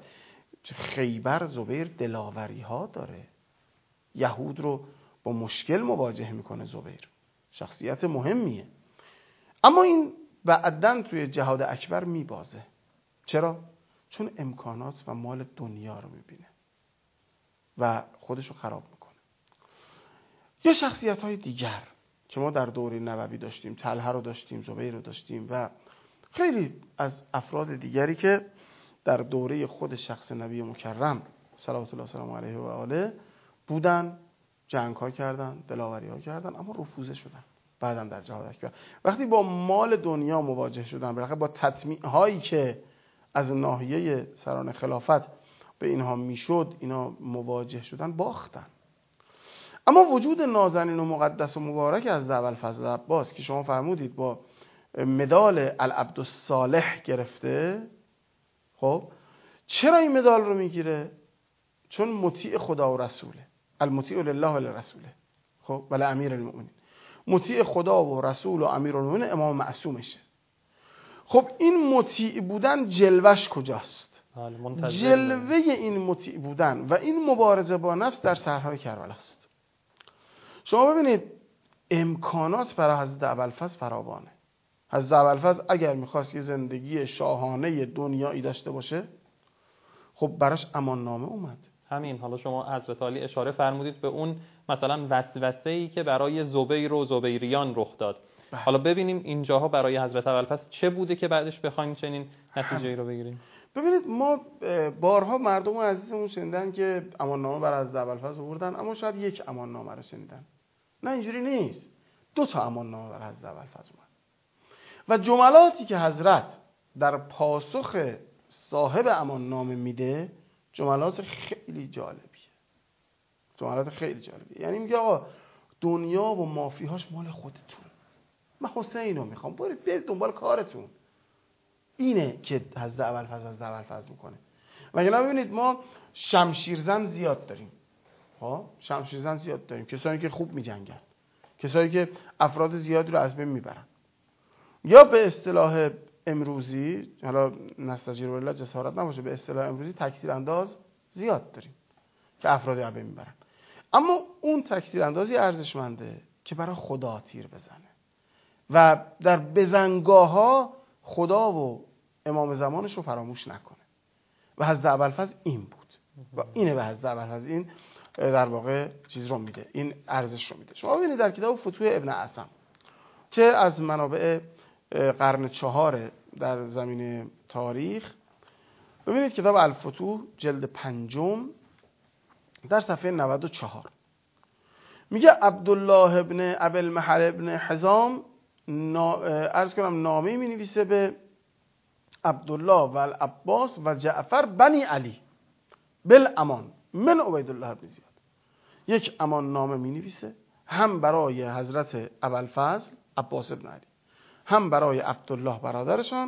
خیبر زبیر دلاوری ها داره، یهود رو با مشکل مواجه میکنه. زبیر شخصیت مهمیه، اما این بعداً توی جهاد اکبر میبازه. چرا؟ چون امکانات و مال دنیا رو میبینه و خودش رو خراب میکنه. یا شخصیت های دیگر که ما در دوره نبوی داشتیم، طلحه رو داشتیم، زبیر رو داشتیم و خیلی از افراد دیگری که در دوره خود شخص نبی مکرم صلوات الله سلام علیه و آله بودن، جنگ ها کردن، دلاوری ها کردن، اما رفوزه شدن. بعدم در جهاد اکبر. وقتی با مال دنیا مواجه شدن، بالاخره با تطمیع هایی که از ناحیه سران خلافت به اینها میشد، اینا مواجه شدن، باختن. اما وجود نازنین و مقدس و مبارک از ابوالفضل عباس که شما فرمودید با مدال العبد الصالح گرفته، خب چرا این مدال رو میگیره؟ چون مطیع خدا و رسوله، المطیع لله و لرسوله، خب ولی امیر المؤمنین، مطیع خدا و رسول و امیر المؤمنین امام معصومشه. خب این مطیع بودن جلوش کجاست؟ جلوه این مطیع بودن و این مبارزه با نفس در صحرای کربلا است. شما ببینید امکانات برای حضرت ابوالفضل فراوانه. حضرت ابوالفضل اگر میخواست یه زندگی شاهانه دنیایی داشته باشه، خب براش امان نامه اومد. همین، حالا شما حضرت علی اشاره فرمودید به اون مثلا وسوسه‌ای که برای زبیر و زبیریان رخ داد. حالا ببینیم اینجاها برای حضرت ابوالفضل چه بوده که بعدش بخوایم چنین نتیجه‌ای رو بگیریم. ببینید ما بارها مردم عزیزمون شنیدن که امان نامه برای حضرت ابوالفضل آوردن، اما شاید یک امان نامه رو شنیدن. نه، اینجوری نیست. 2 تا امان نامه برای حضرت ابوالفضل اومد و جملاتی که حضرت در پاسخ صاحب امان نامه میده جملات خیلی جالبیه. جملات خیلی جالبیه. یعنی میگه آقا دنیا و مافیهاش مال خودتون، من حسین رو میخوام، برید دنبال کارتون. اینه که حضرت ابوالفضل میکنه. مگه نه ببینید ما شمشیرزن زیاد داریم، ها، شمشیرزن زیاد داریم، کسایی که خوب میجنگن، کسایی که افراد زیادی رو از بین میبرن. یا به اصطلاح امروزی، حالا نستجیر بالله جسارت نباشه، به اصطلاح امروزی تکثیر انداز زیاد داریم که افراد از بین میبرن. اما اون تکثیر اندازی ارزشمنده که برای خدا تیر بزنه و در بزنگاه ها خدا و امام زمانش رو فراموش نکنه. و حضرت ابوالفضل این بود و اینه. به حضرت ابوالفضل این در واقع چیز رو میده، این ارزش رو میده. شما ببینید در کتاب فتوح ابن اعصم که از منابع قرن 4 در زمینه تاریخ، ببینید کتاب الفتوح جلد 5 در صفحه 94 میگه عبدالله ابن ابوالمحل ابن حزام نامه می نویسه به عبدالله و العباس و جعفر بنی علی بالامان من عبیدالله ابن زیاد. یک امان نامه می نویسه هم برای حضرت ابوالفضل عباس ابن علی، هم برای عبدالله برادرشان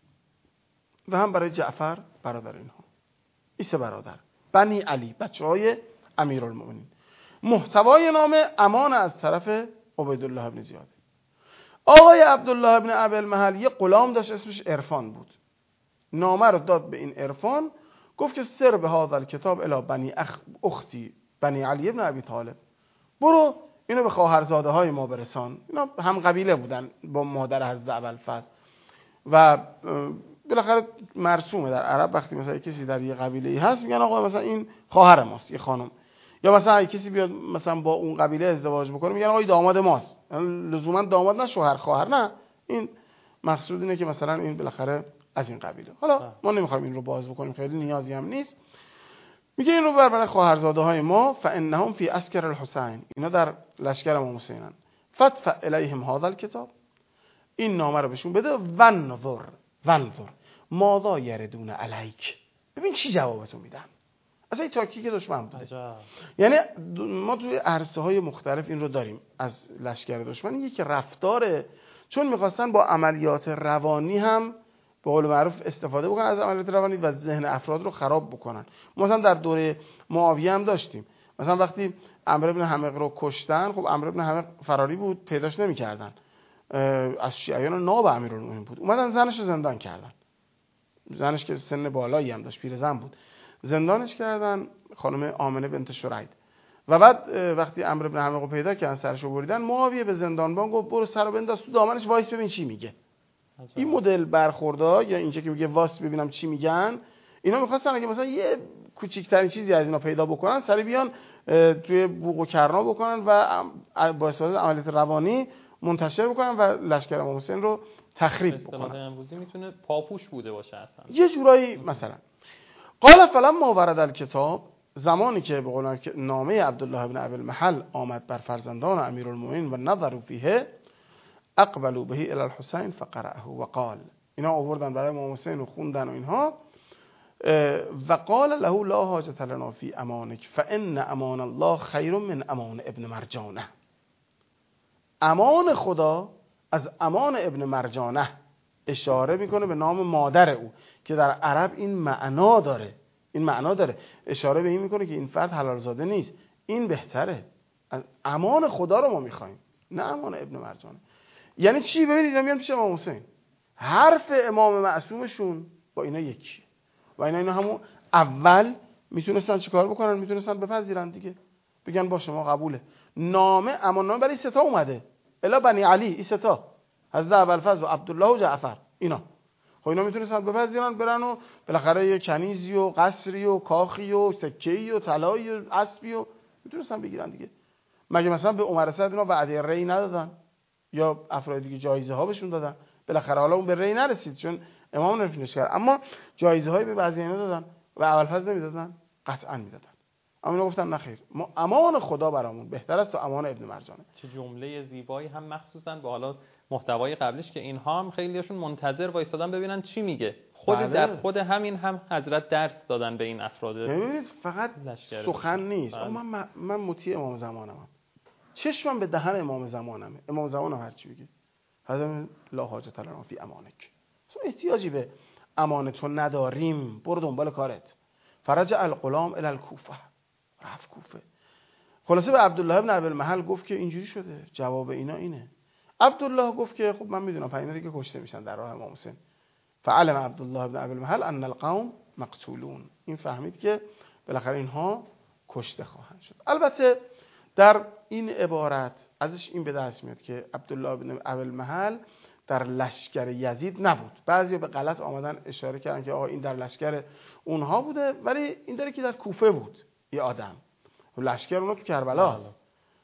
و هم برای جعفر برادر اینها. این 3 برادر بنی علی، بچهای امیرالمؤمنین. محتوای نامه امان از طرف عبیدالله ابن زیاد. آقای عبدالله ابن ابوالمحل یه غلام داشت اسمش عرفان بود. نامه رو داد به این عرفان، گفت که سر به هذا الکتاب الی بنی اختی بنی علی ابن ابی طالب، برو اینو به خواهرزاده های ما برسان. اینا هم قبیله بودن با مادر حضرت ابوالفضل و بالاخره مرسومه در عرب وقتی مثلا کسی در یه قبیله ای هست میگن آقا مثلا این خواهر ماست، یه خانم، یا مثلا اگه کسی بیاد مثلا با اون قبیله ازدواج بکنه میگن آقا این داماد ماست. لزوما داماد نه شوهر خواهر، نه، این مقصود اینه که مثلا این بالاخره از این قبیله. حالا ما نمیخوایم این رو باز بکنیم، خیلی نیازی هم نیست. میگه این رو برای خواهرزاده های ما فانهم فی عسکر الحسین، اینا در لشکر امام حسینن، فدفع الیهم هذا الکتاب، این نامه رو بهشون بده، ونظر ماذا یردون علیک، ببین چی جوابتون میدن. اصلا این تاکتیک دشمن بوده. یعنی ما توی عرصه های مختلف این رو داریم از لشکر دشمن، یکی رفتاره، چون میخواستن با عملیات روانی هم به قول معروف استفاده بکنن از عملیات روانی و ذهن افراد رو خراب بکنن. مثلا در دوره معاویه هم داشتیم، مثلا وقتی عمرو بن حمق رو کشتن، خب عمرو بن حمق فراری بود، پیداش نمی‌کردن، از شیعیان ناب امیرالمومنین بود، اومدن زنش رو زندان کردن. زنش که سن بالایی هم داشت، پیرزن بود، زندانش کردن، خانم آمنه بنت شرید. و بعد وقتی عمرو بن حمق رو پیدا کردن، سرش رو بریدن، معاویه به زندانبان گفت برو سر رو بنداز تو دامنش، وایس ببین چی میگه. این مدل برخوردها یا اینجا که میگه واسه ببینم چی میگن، اینا میخواستن اگه مثلا یه کوچیکترین چیزی از اینا پیدا بکنن، سری بیان توی بوق و کرنا بکنن و با استفاده از عملیات روانی منتشر بکنن و لشکر امام حسین رو تخریب بکنن. اصطلاح امروزی میتونه پاپوش بوده باشه اصلا یه جورایی. مثلا قال فلما ورد الکتاب، زمانی که به قول نامه عبدالله ابن ابوالمحل آمد بر فرزندان امیرالمومنین و نظروا فیه، اقبلوا به الی الحسین فقرأه و قال، اینا آوردن برای امام حسین و خوندن و اینها. و قال له لا حاجة لنا فی امانک فان امان الله خیر من امان ابن مرجانه. امان خدا از امان ابن مرجانه، اشاره میکنه به نام مادر او که در عرب این معنا داره، اشاره به این میکنه که این فرد حلال زاده نیست، این بهتره. از امان خدا رو ما میخوایم، نه امان ابن مرجانه. یعنی چی؟ ببینید اینا میان پیش امام حسین، حرف امام معصومشون با اینا یکی و اینا همون اول میتونستن چیکار بکنن؟ میتونستن بپذیرن دیگه، بگن باشه ما قبوله. امان نامه برای ستا اومده، الا بنی علی، این ستا حضرت ابوالفضل و عبدالله و جعفر، اینا خب اینا میتونستن بپذیرن برن و بالاخره یه کنیزی و قصری و کاخی و سکه‌ای و طلایی و اسبی و میتونستن بگیرن دیگه. مگه مثلا به عمر اسد اینا وعده ری ندادن یا افراد دیگه جایزه ها بهشون دادن؟ بالاخره حالا اون به ری نرسید چون امام نفینش کرد، اما جایزه هایی به بعضی اینا دادن و ابوالفضل نمیدادن؟ قطعا میدادن. اما اینا گفتن نخیر، ما امان خدا برامون بهتر است تا امان ابن مرجانه. چه جمله زیبایی، هم مخصوصا با حالا محتوای قبلش که اینها هم خیلیشون منتظر وایسادن ببینن چی میگه. خود بله. در خود همین هم حضرت درس دادن به این افراد. ببینید فقط سخن نیست. بله. من مطیع امام زمانم، چشمم به دهن امام زمانمه. امام زمانم هر چی بگه حضرت لا حاجة لنا فی امانک، تو احتیاجی به امانتو نداریم، برو دنبال کارت. فرجع الغلام الی الکوفه، رفت کوفه. خلاصه به عبدالله ابن ابی المحل گفت که اینجوری شده، جواب اینا اینه. عبدالله گفت که خب من میدونم اینا دیگه کشته میشن در راه امام حسین. فعلم عبدالله ابن ابی المحل ان القوم مقتولون، این فهمید که بالاخره اینها کشته خواهند شد. البته در این عبارت ازش این به دست میاد که عبدالله ابن ابی المحل در لشکر یزید نبود. بعضیا به غلط آمدن اشاره کردن که آقا این در لشکر اونها بوده، ولی این داره که در کوفه بود یه آدم، لشکر اونها تو کربلاست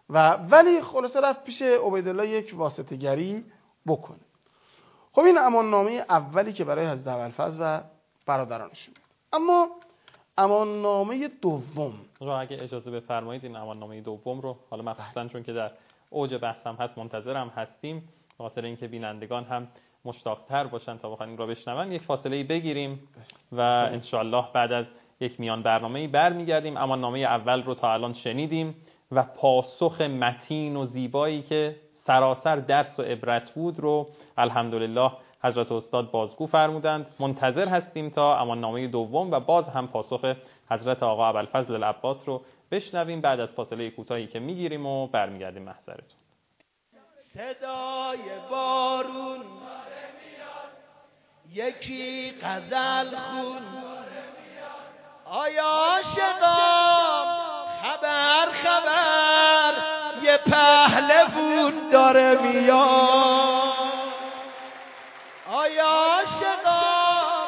ولی خلاصه رفت پیش عبیدالله یک واسطه گری بکنه. خب این امان نامه اولی که برای حضرت ابوالفضل و برادرانش بود. اما امان نامه دوم را اگه اجازه بفرمایید این امان نامه دوم رو حالا مخصوصا چون که در اوج بحثم هست منتظرم هستیم، به خاطر اینکه بینندگان هم مشتاق‌تر باشن تا بخوان این رو بشنون، یک فاصله بگیریم و انشالله بعد از یک میان برنامه‌ای برمیگردیم. اما نامه اول رو تا الان شنیدیم و پاسخ متین و زیبایی که سراسر درس و عبرت بود رو الحمدلله حضرت استاد بازگو فرمودند. منتظر هستیم تا اما نامه دوم و باز هم پاسخ حضرت آقا ابوالفضل العباس رو بشنویم بعد از فاصله کوتاهی که میگیریم و برمیگردیم محضرتون. صدای بارون یکی غزل خون، آیا عاشقام خبر یه پهلوون داره میاد، آیا عاشقام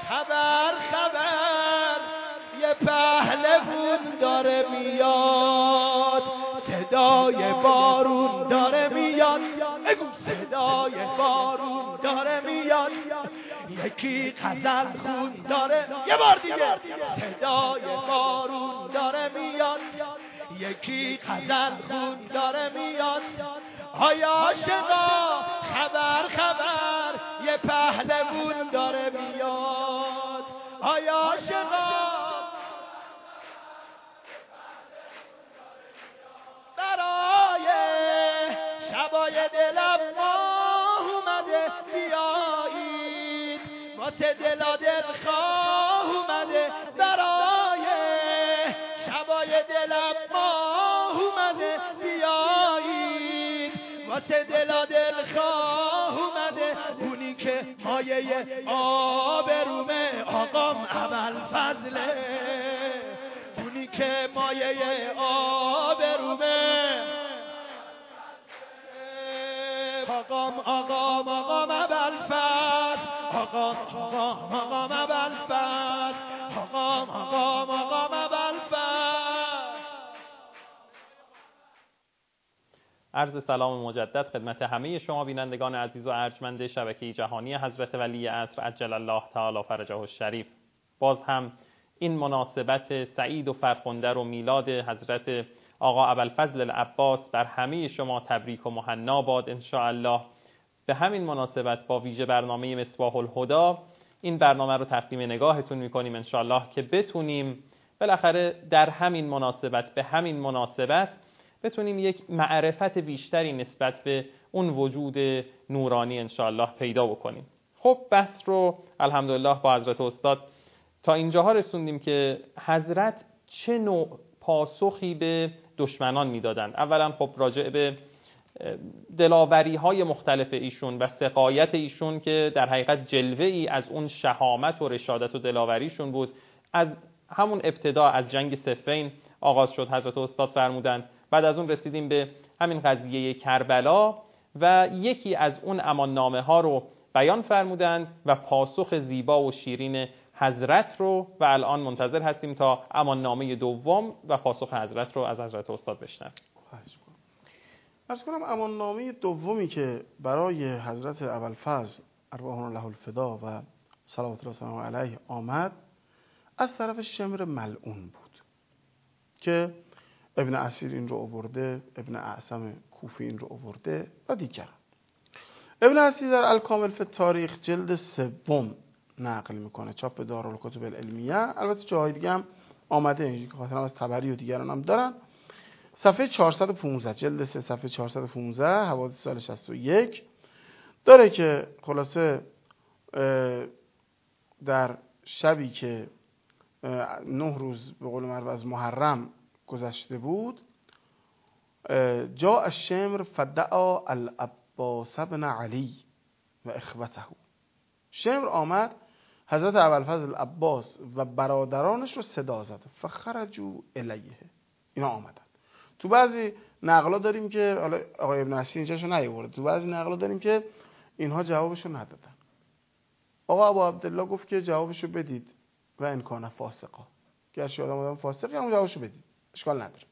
خبر یه پهلوون داره میاد، صدای بارون داره میاد، صدای بارون داره میاد، یکی غزل خون داره، یه بار دیگه، صدای بارون داره میاد، یکی غزل خون داره میاد، آیا عاشقا خبر یه پهلوون داره میاد، آیا عاشقا برای شبای دلم ماه اومده بیایید، واسه دلا دلخواه اومده، برای شبای دلم ماه اومده بیایید، واسه دلا دلخواه اومده، اونی که مایه آبرومه آقام ابوالفضله، اونی که مایه آبرومه آقام ابوالفضل، آقام ابوالفضل، آقام ابوالفضل. عرض سلام مجدد خدمت همه شما بینندگان عزیز و ارجمند شبکه جهانی حضرت ولی عصر عجل الله تعالی فرجه الشریف. باز هم این مناسبت سعید و فرخنده و میلاد حضرت آقا ابوالفضل العباس بر همه شما تبریک و مهنا باد ان شاء الله. به همین مناسبت با ویژه برنامه مصباح الهدی این برنامه رو تقدیم نگاهتون میکنیم انشالله که بتونیم بالاخره در همین مناسبت به همین مناسبت بتونیم یک معرفت بیشتری نسبت به اون وجود نورانی انشالله پیدا بکنیم. خب بحث رو الحمدلله با حضرت استاد تا اینجاها رسوندیم که حضرت چه نوع پاسخی به دشمنان میدادند. اولا خب راجع به دلاوری های مختلف ایشون و سقایت ایشون که در حقیقت جلوه ای از اون شهامت و رشادت و دلاوریشون بود. از همون ابتدا از جنگ صفین آغاز شد، حضرت استاد فرمودند. بعد از اون رسیدیم به همین قضیه کربلا و یکی از اون اماننامه ها رو بیان فرمودند و پاسخ زیبا و شیرین حضرت رو و الان منتظر هستیم تا اماننامه دوم و پاسخ حضرت رو از حضرت استاد بشنویم. عرض کنم اماننامه دومی که برای حضرت ابوالفضل ارواحنا الله الفدا و صلوات الله وسلامه علیه آمد از طرف شمر ملعون بود که ابن اسیر این رو آورده، ابن اعصم کوفی این رو آورده و دیگران. ابن اسیر در الکامل فی التاریخ جلد 3 نقل میکنه، چاپ دارالکتب العلمیه. البته جاهای دیگه هم آمده، اینجوری که خاطرم از طبری و دیگران هم دارن. صفحه 415 جلد 3 صفحه 415 حوادث سال 61 داره که خلاصه در شبی که 9 روز به قول معروف از محرم گذشته بود، جاء الشمر فدعا العباس بن علی و اخوته. شمر آمد حضرت ابوالفضل عباس و برادرانش رو صدا زد، فخرجوا الیه، اینا آمدن. تو بعضی نقلا داریم که حالا آقای ابن اسیر اینجاشو نیاورده، تو بعضی نقلا داریم که اینها جوابشو ندادن. آقا ابو عبدالله گفت که جوابشو بدید و ان کان فاسقا، گرچه آدم فاسقی هم جوابشو بدید، اشکال نداره.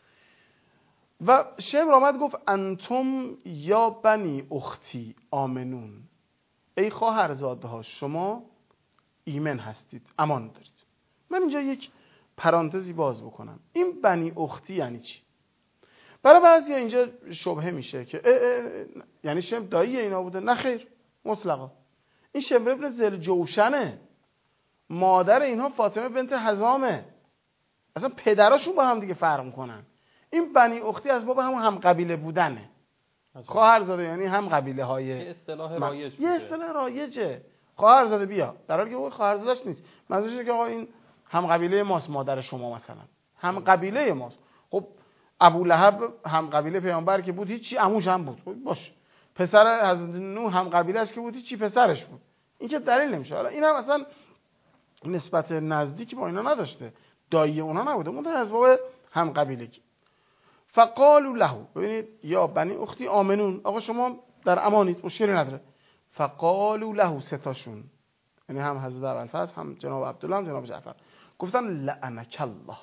و شمر آمد گفت انتم یا بنی اختی آمنون، ای خواهرزاده ها شما ایمن هستید، امان دارید. من اینجا یک پرانتزی باز بکنم. این بنی اختی یعنی چی؟ برای بعضی اینجا شبهه میشه که یعنی شمر دایی اینا بوده. نه خیر، مطلقا این شمر ابن ذوالجوشنه، مادر اینها فاطمه بنت حزامه، اصلا پدراشون با هم دیگه فرق میکنن. این بنی اختی از باب هم قبیله بودنه. خواهرزاده یعنی هم قبیله های یه اصطلاح رایج بوده. یه اصطلاح رایجه. خواهرزاده بیا، در حالی که اون خواهرزاده‌اش نیست. منظورش که آقا این هم قبیله ماست، مادر شما مثلا هم قبیله ماست. خب ابولهب هم قبیله پیامبر که بود، هیچی، عموش هم بود. خب باش. پسر حضرت نوح هم قبیله است که بود، هیچی، پسرش بود. این که دلیل نمیشه. حالا این هم اصلا نسبت نزدیکی با اینا نداشته، دایی اونا نبوده، اون از باب هم قبیلگی. فقالوا له، ببینید، یا بنی اختی آمنون، آقا شما در امانید، مشکلی نداره. فقالوا له، ستاشون، یعنی هم حضرت ابوالفضل، هم جناب عبدالله، هم جناب جعفر، گفتن لعنک الله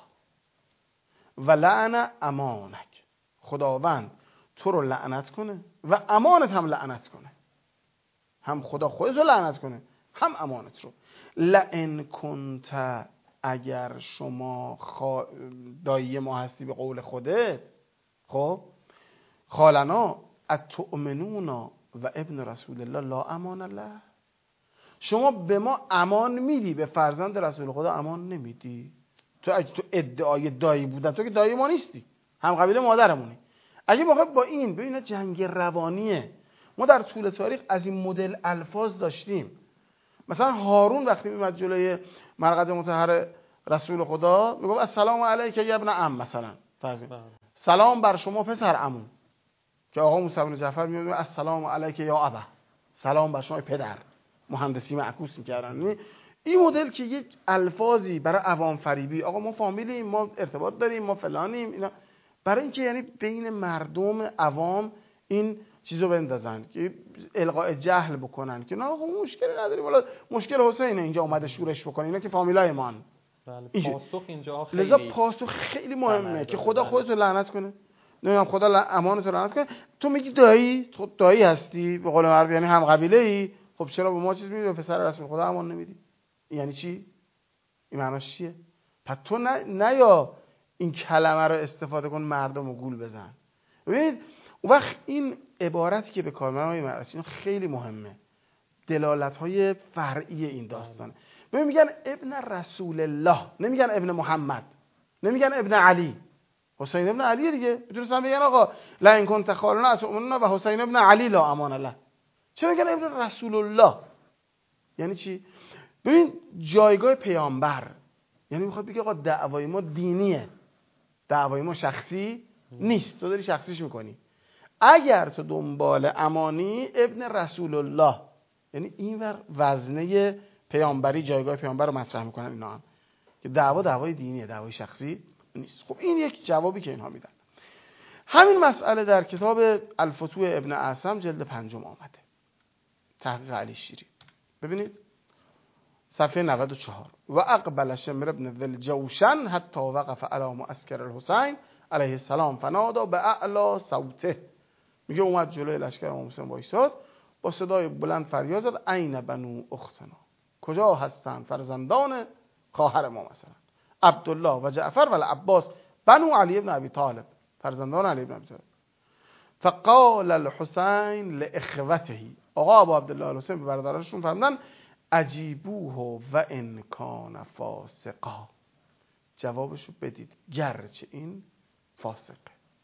و لعن امانک، خداوند تو رو لعنت کنه و امانت هم لعنت کنه. هم خدا خودت رو لعنت کنه هم امانت رو. لئن کنت، اگر شما دایی ما هستی به قول خودت، خب خالنا اتؤمنون و ابن رسول الله لا امان الله، شما به ما امان میدی، به فرزند رسول خدا امان نمیدی. تو اگه تو ادعای دایی بودن، تو که دایی ما نیستی، هم قبیله مادرمونی. اگه واقعا با این ببینید جنگ روانیه. ما در طول تاریخ از این مدل الفاظ داشتیم. مثلا هارون وقتی میاد جلوی مرقد مطهر رسول خدا میگه السلام علیک یا ابن عم، مثلا فرض سلام بر شما پسر عمو، که آقا موسی بن جعفر میگه السلام علیک یا ابا، سلام بر شما پدر، مهندسی معکوس میکردن. این مدل که یک الفاظی برای عوام فریبی، آقا ما فامیلیم، ما ارتباط داریم، ما فلانیم، اینا برای اینکه یعنی بین مردم عوام این چیزو بندازن که القاء جهل بکنن که نه آقا مشکلی نداریم، والا مشکل حسینه اینجا اومده شورش بکنه، اینا که فامیلای مان. بله، پاسخ اینجا خیلی لذا پاسخ خیلی مهمه که خدا خودت رو لعنت کنه، نمیدونم خدا امانت رو لعنت کنه. تو میگی دایی، تو دایی هستی به قول معروف، یعنی هم قبیله ای، خب چرا به ما چیز میدی، به پسر رسول خدا امان نمیدی؟ یعنی چی؟ این معناش چیه؟ پس تو نه یا این کلمه رو استفاده کن مردم رو گول بزن. ببینید اون وقت این عبارتی که به کار میبرن این خیلی مهمه، دلالت‌های فرعی این داستانه. ببین میگن ابن رسول الله، نمیگن ابن محمد، نمیگن ابن علی. حسین ابن علی دیگه میتونستن بگن آقا لا ان کنت خالنا اتؤمنون و حسین ابن علی لا امان الله. چرا میگن ابن رسول الله؟ یعنی چی؟ ببین جایگاه پیامبر، یعنی میخواد بگه آقا دعوای ما دینیه، دعوای ما شخصی نیست، تو داری شخصیش میکنی. اگر تو دنبال امانی ابن رسول الله، یعنی این وزنه پیامبری، جایگاه پیامبر رو مطرح میکنن اینا هم، که دعوای دینیه، دعوای شخصی نیست. خب این یک جوابی که اینها میدن. همین مسئله در کتاب الفتوح ابن اعصم جلد 5 آمده، تحقیق علی شیری. ببینید صفحه 94. و اقبل شمر ابن ذل جوشن حتی وقف علی معسکر الحسین علیه السلام فنادا به اعلی صوته. میگه اومد جلوی لشکر امام حسین وایساد، با صدای بلند فریاد زد عین بنو اختنا، کجا هستن فرزندان خواهر ما، مثلا عبدالله و جعفر و العباس بنو علی ابن ابی طالب، فرزندان علی ابن ابی طالب. فقال الحسین لاخوته، آقا ابو عبدالله الحسین به برادرانشون فرمودن عجیبوه و ان کان فاسقا، جوابشو بدید گرچه این فاسقه.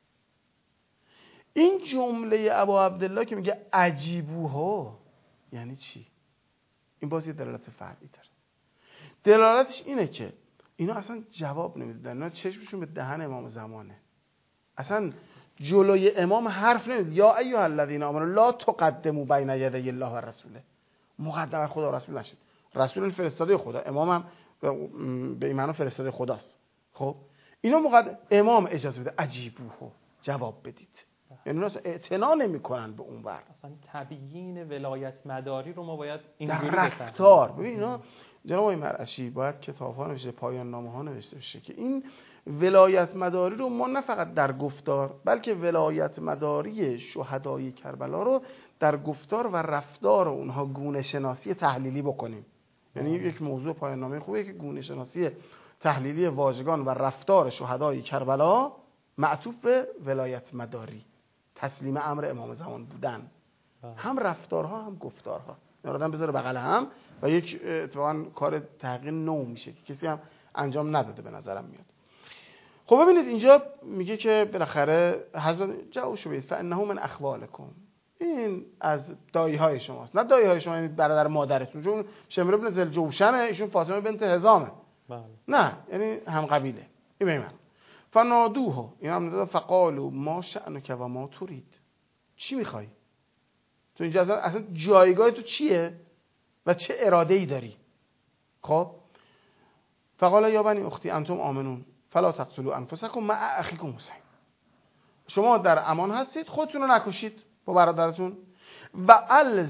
این جمله ابو عبدالله که میگه عجیبوه یعنی چی؟ این باز یه دلالت فرعی داره. دلالتش اینه که اینا اصلا جواب نمیدن، اینا چشمشون به دهن امام زمانه، اصلا جلوی امام حرف نمیدن. یا ایها الذین آمنوا لا تقدموا بین یدی الله و رسوله، مقدم خدا و رسول نشید. رسول فرستاده خدا، امام هم به این معنی فرستاده خداست. خب اینا امام اجازه بده عجیبوه، جواب بدید. یعنی اونا اعتنا نمیکنن به اون ور. اصلا تبیین ولایت مداری رو ما باید در رفتار. ببین اینا جناب آقای مرعشی باید کتاب‌ها نوشته، پایان نامه‌ها نوشته بشه که این ولایت مداری رو ما نه فقط در گفتار، بلکه ولایت مداری شهدای کربلا رو در گفتار و رفتار اونها گونه شناسی تحلیلی بکنیم. یعنی یک موضوع پایان نامه خوبه که گونه شناسی تحلیلی واژگان و رفتار شهدای کربلا معطوف به ولایت مداری، تسلیم امر امام زمان بودن، هم رفتارها هم گفتارها. آدم بذاره بغل هم و یک اتفاقا کار تحقیق نو میشه که کسی هم انجام نداده به نظرم میاد. خب ببینید اینجا میگه که بالاخره حضرت جاوشو بید فانه من اخوالکم، این از دایی های شماست. نه دایی های شما یعنی برادر مادرتون، چون شمر ابن ذل جوشنه، ایشون فاطمه بنت هزامه. نه یعنی هم قبیله. این به من فنادوه، این هم داده فقالوا ما شأنک و ما ترید، چی میخوای تو اینجا، اصلا جایگاه تو چیه و چه اراده‌ای داری؟ خب فقال یا بنی اختی انتم آمنون فلا تقتلوا انفسکم مع اخیکم حسین، شما در امان هستید، خودتون رو نکشید با برادرتون. و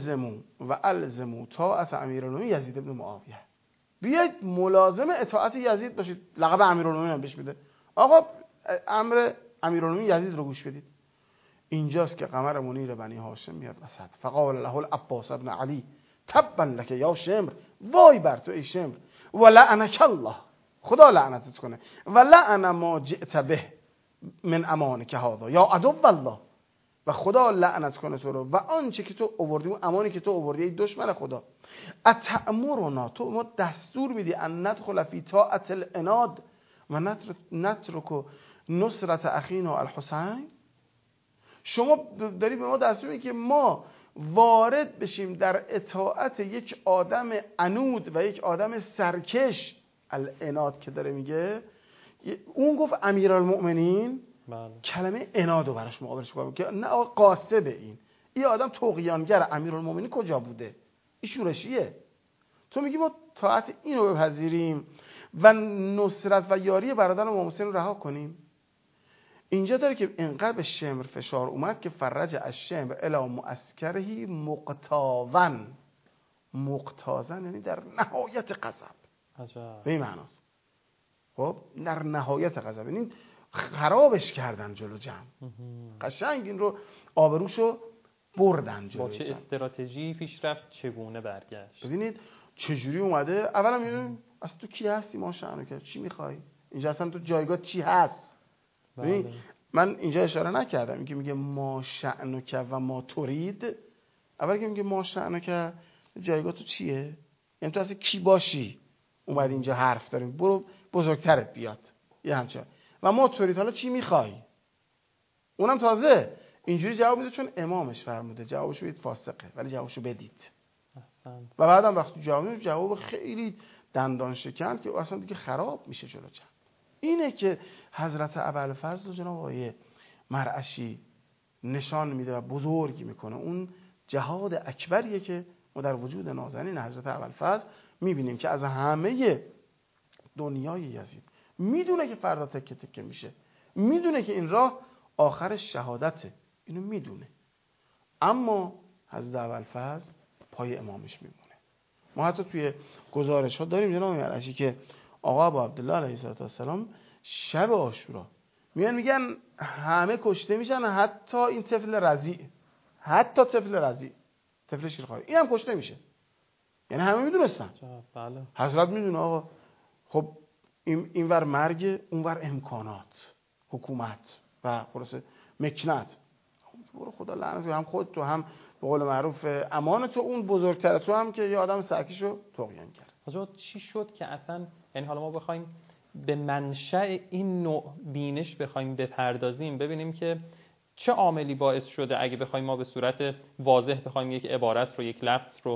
الزموا طاعت امیرالمومنین یزید ابن معاویه، بیاید ملازم اطاعت یزید باشید. لقب امیرالمومنین هم بهش میده، آقا امر امیرالمومنین یزید رو گوش بدید. اینجاست که قمر منیر بنی هاشم میاد وسط. فقال له العباس ابن علی تبا لك یا شمر، وای بر تو ای شمر، و لعنک الله، خدا لعنتت کنه، و لعن ما جئت به من امانک هذا یا عدو الله، و خدا لعنت کنه تو رو و آنچه که تو آوردی، اون امانی که تو آوردی ای دشمن خدا. اتأمرنا، تو ما دستور میدی ان ندخل فی طاعت العناد و نترک نصرت اخینا الحسین، شما داری به ما دستور میدی که ما وارد بشیم در اطاعت یک آدم عنود و یک آدم سرکش. العناد که داره میگه، اون گفت امیرالمؤمنین، کلمه عنادو براش مقابلش کنم که نه قاسه به این آدم طغیانگر. امیرالمؤمنین کجا بوده؟ این شورشیه. تو میگی ما طاعت اینو بپذیریم و نصرت و یاری برادر امام حسین رو رها کنیم. اینجا داره که انقدر به شمر فشار اومد که فرج از شمر الی معسکرهی مقتازن یعنی در نهایت غضب، به این معناست. خب در نهایت غضب، یعنی خرابش کردن جلو جمع، قشنگ این رو آبروشو بردن جلو جمع. با چه استراتژی پیش رفت، چگونه برگشت. ببینید چجوری اومده. اولا میگه اصلا تو کی هستی، ما شأنو کرد، چی میخوای اینجا، اصلا تو جایگاه چی هست. ببین من اینجا اشاره نکردم اینکه میگه ما شأنک و ما ترید. اول که میگه ما شأنک، جایگاه تو چیه؟ یعنی تو اصلا کی باشی اون بعد اینجا حرف داریم، برو بزرگترت بیاد یه همچنان. و ما ترید، حالا چی میخوای؟ اونم تازه اینجوری جواب میده چون امامش فرموده جوابشو بدید فاسقه، ولی جوابشو بدید. و بعدم وقتی جواب خیلی دندان شکن که اصلا دیگه خراب میشه جلو چند. اینه که حضرت ابوالفضل و جناب آقای مرعشی نشان میده و بزرگی میکنه. اون جهاد اکبریه که ما در وجود نازنین حضرت ابوالفضل میبینیم که از همه دنیای یزید میدونه که فردا تکه تکه میشه، میدونه که این راه آخرش شهادته، اینو میدونه، اما حضرت ابوالفضل پای امامش میمونه. ما حتی توی گزارش ها داریم جناب مرعشی که آقا ابو عبدالله علیه السلام شب عاشورا میگن همه کشته میشن، حتی این طفل رضیع، حتی طفل رضیع، طفل شیرخواره، این هم کشته میشه. یعنی همه میدونستن. بله. حضرت میدونه آقا خب اینور مرگ، اونور امکانات، حکومت و خلاصه مکنت. برو خدا لعنت کنه، هم خود تو هم به قول معروف امان تو، اون بزرگتر تو هم که یه آدم سرکیشو طغیان کرد. حاجا چی شد که اصلا، یعنی حالا ما بخوایم به منشأ این نوع بینش بخوایم بپردازیم، ببینیم که چه عاملی باعث شده، اگه بخوایم ما به صورت واضح بخوایم یک عبارت رو، یک لفظ رو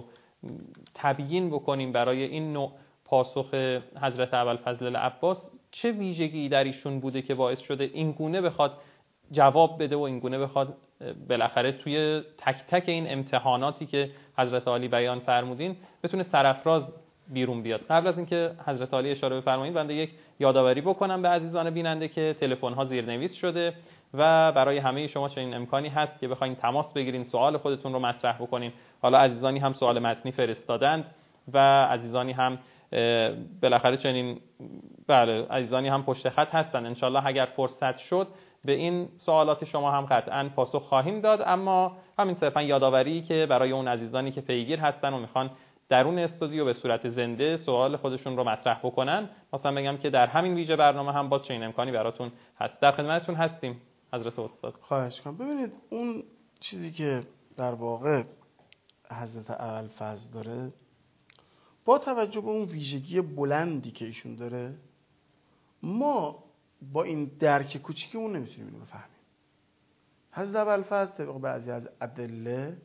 تبیین بکنیم برای این نوع پاسخ حضرت ابوالفضل العباس، چه ویژگی در ایشون بوده که باعث شده این گونه بخواد جواب بده و این گونه بخواد بالاخره توی تک تک این امتحاناتی که حضرت عالی بیان فرمودین بتونه سرافراز بیرون بیاد. قبل از اینکه حضرت عالی اشاره بفرمایید، بنده یک یادآوری بکنم به عزیزان بیننده که تلفن‌ها زیرنویس شده و برای همه شما چنین امکانی هست که بخواید تماس بگیرین، سوال خودتون رو مطرح بکنین. حالا عزیزانی هم سوال متنی فرستادند و عزیزانی هم بالاخره چنین، بله، عزیزانی هم پشت خط هستن. انشالله اگر فرصت شد به این سوالات شما هم قطعاً پاسخ خواهیم داد، اما همین صرفاً یادآوری که برای اون عزیزانی که پیگیر هستن و میخوان درون استودیو به صورت زنده سوال خودشون رو مطرح بکنن، مثلا بگم که در همین ویژه برنامه هم باز چنین امکانی براتون هست. در خدمتتون هستیم حضرت استاد. خواهش کنم. ببینید اون چیزی که در واقع حضرت ابوالفضل داره، با توجه به اون ویژگی بلندی که ایشون داره، ما با این درک کوچیکی اون نمیتونیم اینو بفهمیم. حضرت ابوالفضل طبق بعضی از ادله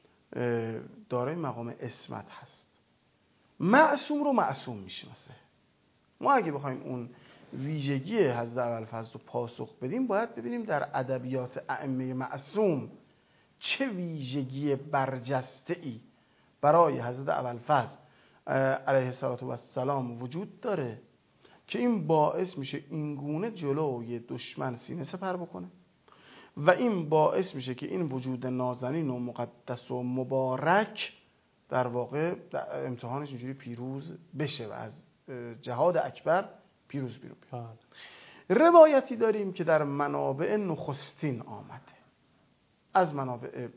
دارای مقام عصمت هست، معصوم رو معصوم میشناسه. ما اگه بخوایم اون ویژگی حضرت ابوالفضل رو پاسخ بدیم، باید ببینیم در ادبیات ائمه معصوم چه ویژگی برجسته‌ای برای حضرت ابوالفضل علیه السلام وجود داره که این باعث میشه اینگونه جلوی دشمن سینه سپر بکنه و این باعث میشه که این وجود نازنین و مقدس و مبارک در واقع امتحانش اینجوری پیروز بشه و از جهاد اکبر پیروز بیرون بیاد. روایتی داریم که در منابع نخستین آمده از منابع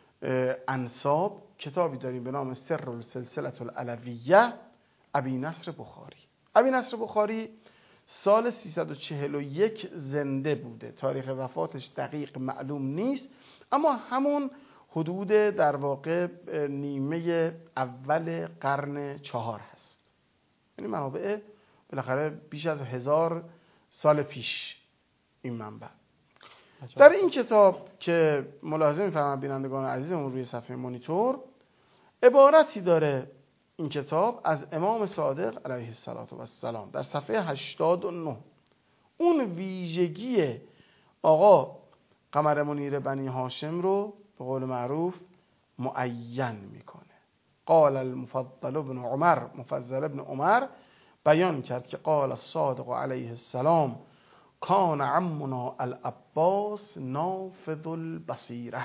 انساب، کتابی داریم به نام سر السلسله العلویه ابی نصر بخاری. ابی نصر بخاری سال 341 زنده بوده، تاریخ وفاتش دقیق معلوم نیست، اما همون حدود در واقع نیمه اول قرن 4 هست. یعنی منابع بالاخره بیش از 1000 سال پیش این منبع. در این کتاب که ملاحظه می‌فرمایید بینندگان عزیزمون روی صفحه مانیتور، عبارتی داره این کتاب از امام صادق علیه السلام در صفحه 89. اون ویژگی آقا قمر منیر بنی هاشم رو به قول معروف معین میکنه. قال المفضل ابن عمر، مفضل ابن عمر بیان کرد که قال الصادق علیه السلام کان عمنا العباس نافذ البصیره.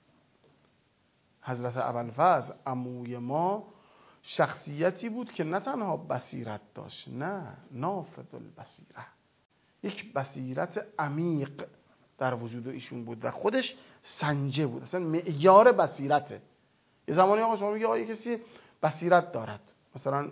حضرت ابوالفضل عموی ما شخصیتی بود که نه تنها بصیرت داشت، نه، نافذ البصیره، یک بصیرت عمیق در وجود ایشون بود و خودش سنجه بود، اصلا معیار بصیرته. یه زمانی آقا شما میگه آقا کسی بصیرت دارد، مثلا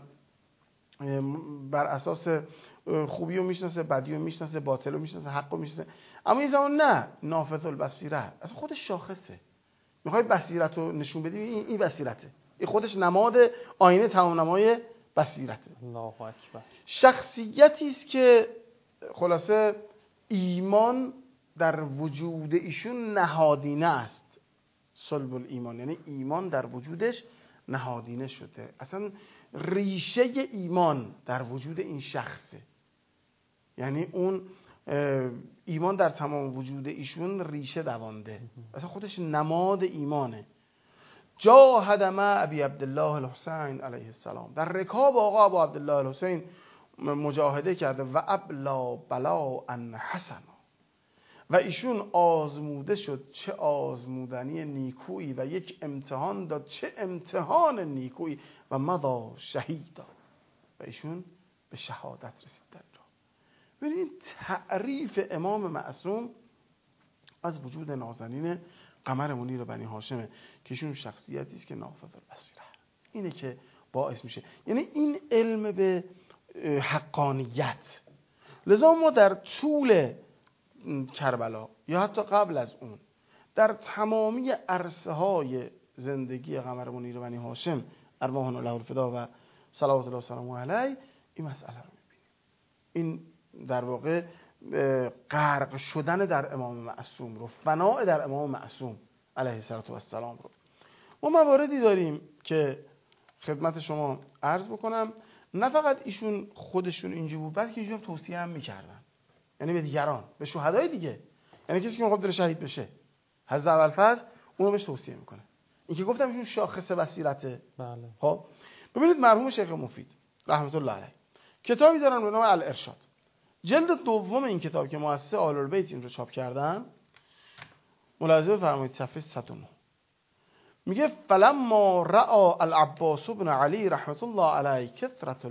بر اساس خوبی رو میشناسه، بدی رو میشناسه، باطل رو میشناسه، حق رو میشناسه، اما این زمان نه، نافذ البصیره، اصلا خودش شاخصه. میخوای بصیرت رو نشون بدی، این بصیرته، این خودش نماد آینه تمام نمای بصیرته. الله اکبر. شخصیتی است که خلاصه ایمان در وجود ایشون نهادینه است. صلب الایمان یعنی ایمان در وجودش نهادینه شده، اصلا ریشه ایمان در وجود این شخصه. یعنی اون ایمان در تمام وجود ایشون ریشه دوانده، اصلا خودش نماد ایمانه. جاهد مع ابی عبدالله الحسین علیه السلام، در رکاب آقا ابو عبدالله الحسین مجاهده کرده. و ابلا بلاء حسنا، و ایشون آزموده شد چه آزمودنی نیکویی، و یک امتحان داد چه امتحان نیکویی. و مضى شهیدا، و ایشون به شهادت رسید در جا. ببینید تعریف امام معصوم از وجود نازنین قمر منیر بنی هاشمه که ایشون شخصیتی است که نافذ البصیره، اینه که باعث میشه، یعنی این علم به حقانیت. لذا ما در طول کربلا یا حتی قبل از اون در تمامی عرصه های زندگی قمر منیر بنی هاشم ارواحنا له الفدا و صلوات الله و سلامه علیه این مسئله رو میبینیم. این در واقع غرق شدن در امام معصوم رو، فناء در امام معصوم علیه السلام رو. ما مواردی داریم که خدمت شما عرض بکنم. نه فقط ایشون خودشون اینجا بود، بلکه ایشون توصیه هم میکردن، یعنی به دیگران، به شهدای دیگه. یعنی کسی که میخواد بره شهید بشه، حضرت ابوالفضل اونو بهش توصیه میکنه. این که گفتم ایشون شاخص بصیرته. بله. خب ببینید مرحوم شیخ مفید رحمت الله علیه کتابی دارن به نام الارشاد. جلد دوم این کتاب که مؤسسه آل البیت این رو چاپ کردن، ملاحظه بفرمایید صفحه 109 میگه فلما رأى العباس بن علی رحمت الله علیه کثرت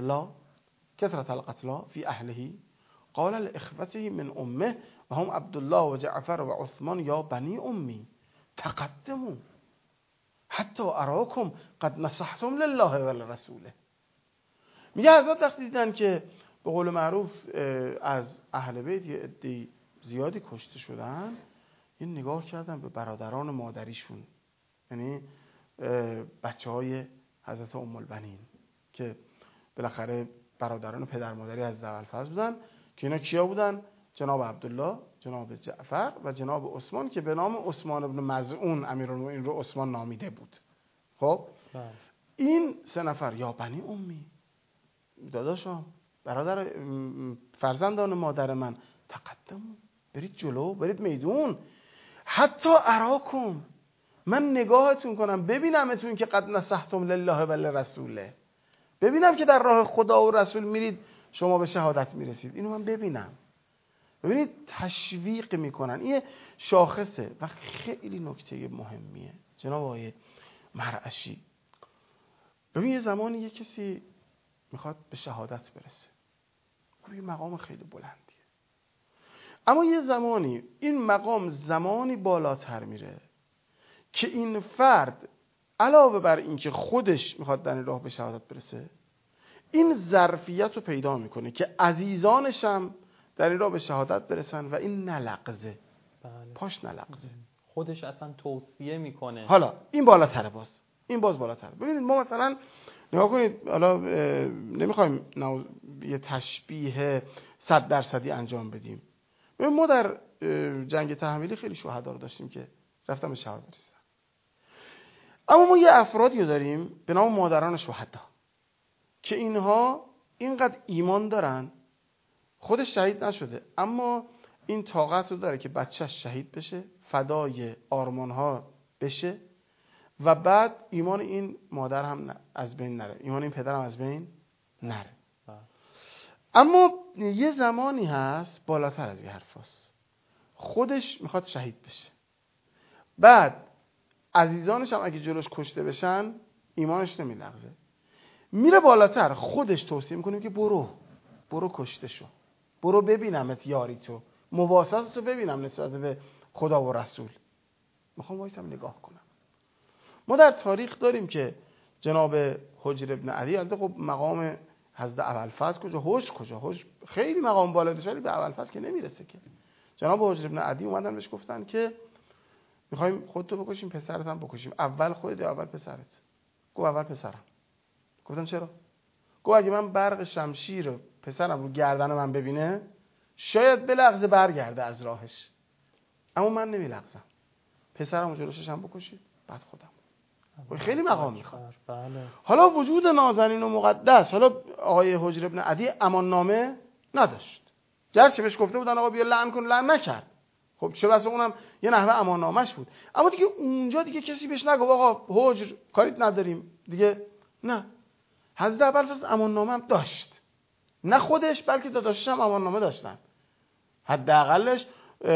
القتلا فی اهله قال لاخوته من امه و هم عبدالله و جعفر و عثمان یا بنی امی تقدموا حتی اراکم قد نصحتم لله و لرسوله. میگه حضرت وقتی دیدن که به قول معروف از اهل بیت یه عده زیادی کشته شدن، یه نگاه کردن به برادران مادریشون، یعنی بچه های حضرت ام البنین که بالاخره برادران پدر مادری از ابوالفضل بودن، که اینا کیا بودن؟ جناب عبدالله، جناب جعفر و جناب عثمان که به نام عثمان بن مظعون امیرالمومنین رو عثمان نامیده بود. خب این سه نفر یا بنی امی، داداشم، برادر فرزندان مادر من، تقدم، برید جلو، برید میدون، حتی اراکم، من نگاهتون کنم ببینمتون که قد نصحتم لله و لرسوله، ببینم که در راه خدا و رسول میرید، شما به شهادت میرسید، اینو من ببینم. ببینید تشویق میکنن، این شاخصه و خیلی نکته مهمیه جناب آقای مرعشی. ببین یه زمانی یه کسی میخواد به شهادت برسه، خب یه مقام خیلی بلندیه، اما یه زمانی این مقام زمانی بالاتر میره که این فرد علاوه بر این که خودش میخواد در این راه به شهادت برسه، این ظرفیت رو پیدا میکنه که عزیزانش هم در این راه به شهادت برسن و این نلغزه. بله. پاش نلغزه، خودش اصلا توصیه میکنه. حالا این بالاتره، این باز بالاتره. ببینید ما مثلا نگاه کنید، حالا نمیخوایم یه تشبیه 100% انجام بدیم. ببین ما در جنگ تحمیلی خیلی شهدا رو داشتیم که رفتن به شهادت رسیدن، اما ما یه افرادی رو داریم به نام مادران شهدا که اینها اینقدر ایمان دارن، خودش شهید نشده اما این طاقت رو داره که بچهش شهید بشه، فدای آرمانها بشه و بعد ایمان این مادر هم از بین نره، ایمان این پدر هم از بین نره. اما یه زمانی هست بالاتر از این حرف هست، خودش میخواد شهید بشه، بعد عزیزانش هم اگه جلوش کشته بشن ایمانش نمیلغزه، میره بالاتر، خودش توصیه میکنه که برو کشته شو، برو ببینمت یاری تو، مواسط تو ببینم نسبت به خدا و رسول، میخوام وایسم نگاه کنم. ما در تاریخ داریم که جناب حجر ابن علی، البته خب مقام حضرت ابوالفضل کجا، حجر خیلی مقام بالا داشت ولی به ابوالفضل که نمیرسه که. جناب حجر ابن عدی اومدن بهش گفتن که میخوایم خودتو بکشیم پسرت هم بکشیم، اول خودت یا اول پسرت؟ گفت اول پسرم. گفتن چرا؟ گفت اگه من برق شمشیر پسرم رو گردن من ببینه شاید بلغزه برگرده از راهش، اما من نمیلغزم، پسرم رو جلوشش هم بکشید بعد خودم. خیلی مقام میخواد. حالا وجود نازنین و مقدس، حالا آقای حجر ابن عدی امان نامه نداشت، گرچه بهش گفته بودن آقا بیا لعن کن، لعن نکرد. خب چه بسا اونم یه نحوه امان نامش بود، اما دیگه اونجا دیگه کسی بهش نگفت آقا حجر کاریت نداریم دیگه. نه، حضرت ابوالفضل امان نامه هم داشت، نه خودش بلکه داداشش هم امان نامه داشتن. حداقلش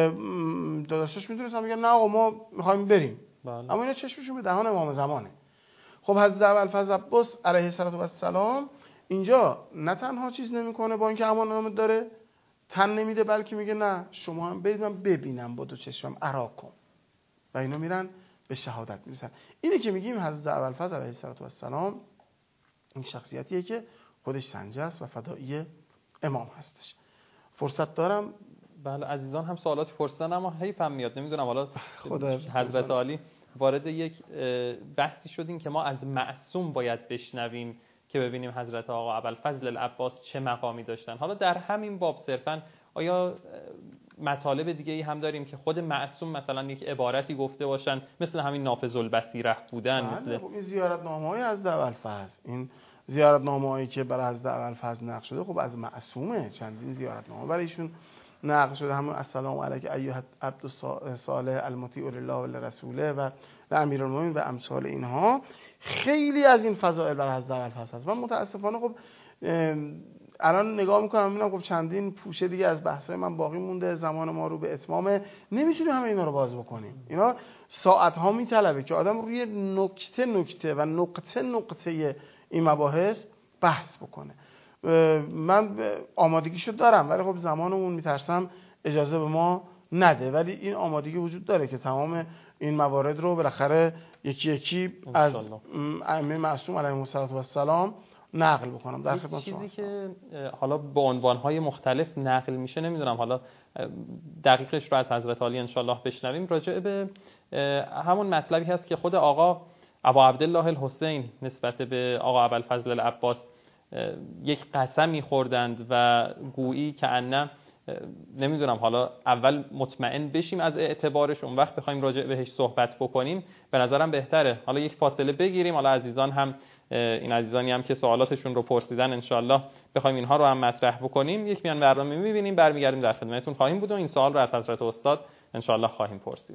داداشش میتونستن بگن نه آقا ما میخوایم بریم، اما اینا چشمشون به دهان امام زمانه. خب حضرت ابوالفضل عباس علیه السلام اینجا نه تنها چیز نمیکنه با اینکه امان نامه داره تن نمیده، بلکه میگه نه شما هم برید من ببینم با دو چشمم اراکم، و اینا میرن به شهادت میرسن. اینه که میگیم حضرت ابوالفضل علیه السلام این شخصیتیه که خودش سنجه است و فدایی امام هستش. فرصت دارم؟ بله عزیزان هم سوالاتی پرسیدن اما حیفم میاد نمیدونم حالا حضرت عالی وارد یک بحثی شدیم که ما از معصوم باید بشنویم که ببینیم حضرت آقا ابوالفضل العباس چه مقامی داشتن. حالا در همین باب صرفاً آیا مطالب دیگه ای هم داریم که خود معصوم مثلا یک عبارتی گفته باشن مثل همین نافذ البصیره بودن؟ مثل این زیارتنامه‌های حضرت ابوالفضل، این زیارتنامه‌هایی که برای حضرت ابوالفضل نقل شده خب از معصومه، چندین زیارتنامه برای ایشون نقل شده، همون السلام علیک ایها عبد صالح المطیع لله و لرسوله و امیرالمومنین و امثال اینها. خیلی از این فضائل برای حضرت ابوالفضل هست. من متاسفانه خب الان نگاه میکنم میبینم خب چندین پوشه دیگه از بحثای من باقی مونده، زمان ما رو به اتمامه، نمیتونیم همه اینا رو باز بکنیم. اینا ساعت ها میطلبه که آدم روی نکته و نقطه این مباحث بحث بکنه. من آمادگیشو دارم ولی خب زمانمون میترسم اجازه به ما نده، ولی این آمادگی وجود داره که تمام این موارد رو بالاخره یکی یکی از ائمه معصوم علیهم السلام نقل بکنم در خدمت شما. چیزی که حالا به عنوانهای مختلف نقل میشه، نمیدونم حالا دقیقش رو از حضرت عالی انشالله بشنویم، راجع به همون مطلبی هست که خود آقا ابا عبدالله الحسین نسبت به آقا ابوالفضل العباس یک قسمی خوردند و گویی که انه نمیدونم حالا اول مطمئن بشیم از اعتبارش اون وقت بخوایم راجع بهش صحبت بکنیم، به نظرم بهتره حالا یک فاصله بگیریم، حالا عزیزان هم این عزیزانی هم که سوالاتشون رو پرسیدن انشالله بخوایم اینها رو هم مطرح بکنیم، یک میان برنامه میبینیم برمیگردیم در خدمتتون خواهیم بود و این سوال رو از حضرت استاد انشالله خواهیم پرسید.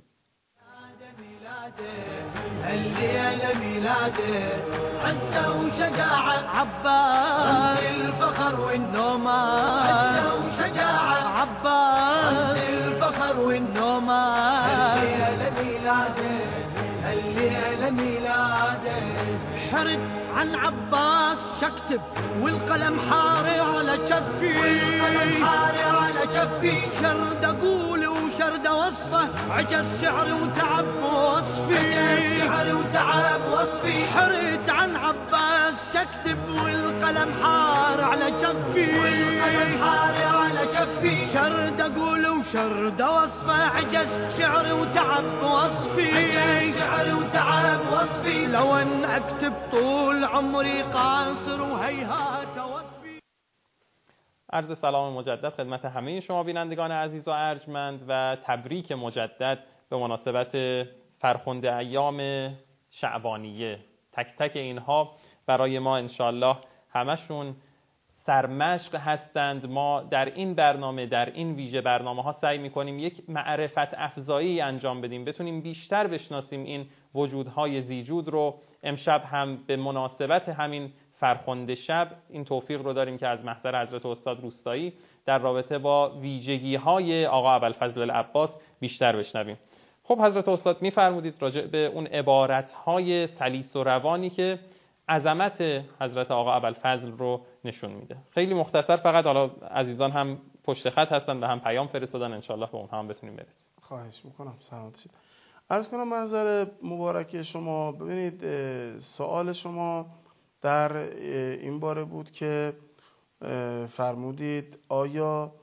الليلة ميلاده عزة وشجاعة عباس الفخر والنومان، عزة وشجاعة عباس الفخر والنومان، الليلة ميلاده الليلة ميلاده حرد عن عباس شكتب والقلم حاري على كفي، والقلم حاري على كفي، شرد اقول وشرد وصفه عجز شعر وتعب وصفي، عجز شعر وتعب وصفي، حرد عن عباس شكتب والقلم حار على كفي، والقلم حاري على كفي، شرد اقول وشرد وصفه عجز شعر وتعب وصفي، عجز شعر وتعب وصفي، لو ان اكتب طول عمري قاصر وهيهات اوفي. عرض سلام مجدد خدمت همه شما بینندگان عزیز و ارجمند و تبریک مجدد به مناسبت فرخنده ایام شعبانیه. تک تک اینها برای ما انشالله همشون سرمشق هستند. ما در این برنامه، در این ویژه برنامه ها سعی میکنیم یک معرفت افزایی انجام بدیم، بتونیم بیشتر بشناسیم این وجودهای زیجود رو. امشب هم به مناسبت همین فرخنده شب این توفیق رو داریم که از محضر حضرت استاد روستایی در رابطه با ویژگی های آقا ابوالفضل العباس بیشتر بشنویم. خب حضرت استاد میفرمودید راجع به اون عبارت های سلیس و روانی که عظمت حضرت آقا ابوالفضل رو نشون میده. خیلی مختصر فقط، حالا عزیزان هم پشت خط هستن و هم پیام فرستادن، انشالله به اونها هم بتونیم برسیم. خواهش میکنم. سلامت شید. عرض کنم منظر مبارک شما، ببینید سوال شما در این باره بود که فرمودید آیا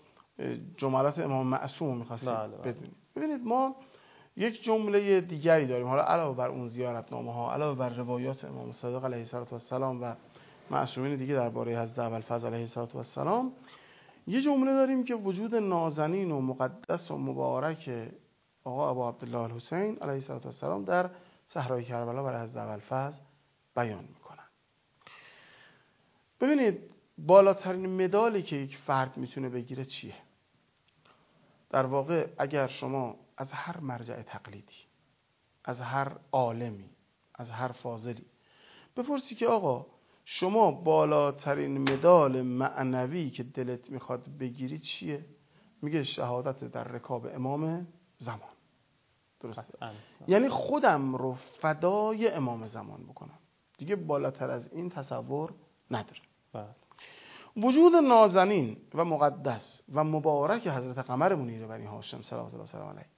جملات امام معصوم می‌خواستید بدونید. ببینید ما یک جمله دیگری داریم، حالا علاوه بر اون زیارتنامه‌ها، علاوه بر روایات امام صادق علیه السلام و معصومین دیگه درباره حضرت ابوالفضل علیه السلام، یه جمله داریم که وجود نازنین و مقدس و مبارک آقا ابو عبدالله الحسین علیه السلام در صحرای کربلا برای حضرت ابوالفضل بیان میکنن. ببینید بالاترین مدالی که یک فرد میتونه بگیره چیه؟ در واقع اگر شما از هر مرجع تقلیدی، از هر عالمی، از هر فاضلی بپرسی که آقا شما بالاترین مدال معنوی که دلت میخواد بگیری چیه؟ میگه شهادت در رکاب امام زمان. درسته؟ یعنی خودم رو فدای امام زمان بکنم، دیگه بالاتر از این تصور نداره. وجود نازنین و مقدس و مبارک حضرت قمر منیر بنی هاشم صلوات الله سلام علیه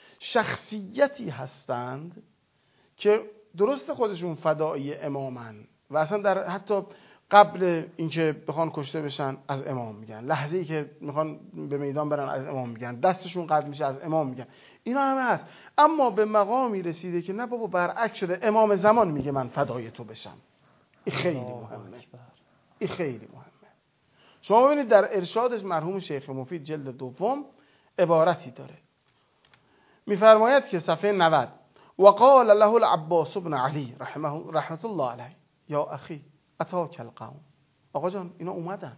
شخصیتی هستند که درست خودشون فدایی امامن و اصلا در حتی قبل اینکه بخوان کشته بشن از امام میگن، لحظه‌ای که میخوان به میدان برن از امام میگن، دستشون قطع میشه از امام میگن، اینا همه هست. اما به مقامی رسیده که نه بابا برعکس شده، امام زمان میگه من فدای تو بشم. این خیلی مهمه. این خیلی مهمه. شما ببینید در ارشادش مرحوم شیخ مفید جلد دوم عبارتی داره، میفرماید که صفحه 90 وقال له العباس بن علی رحمت الله علیه یا اخی اتاک القوم. آقا جان اینا اومدن.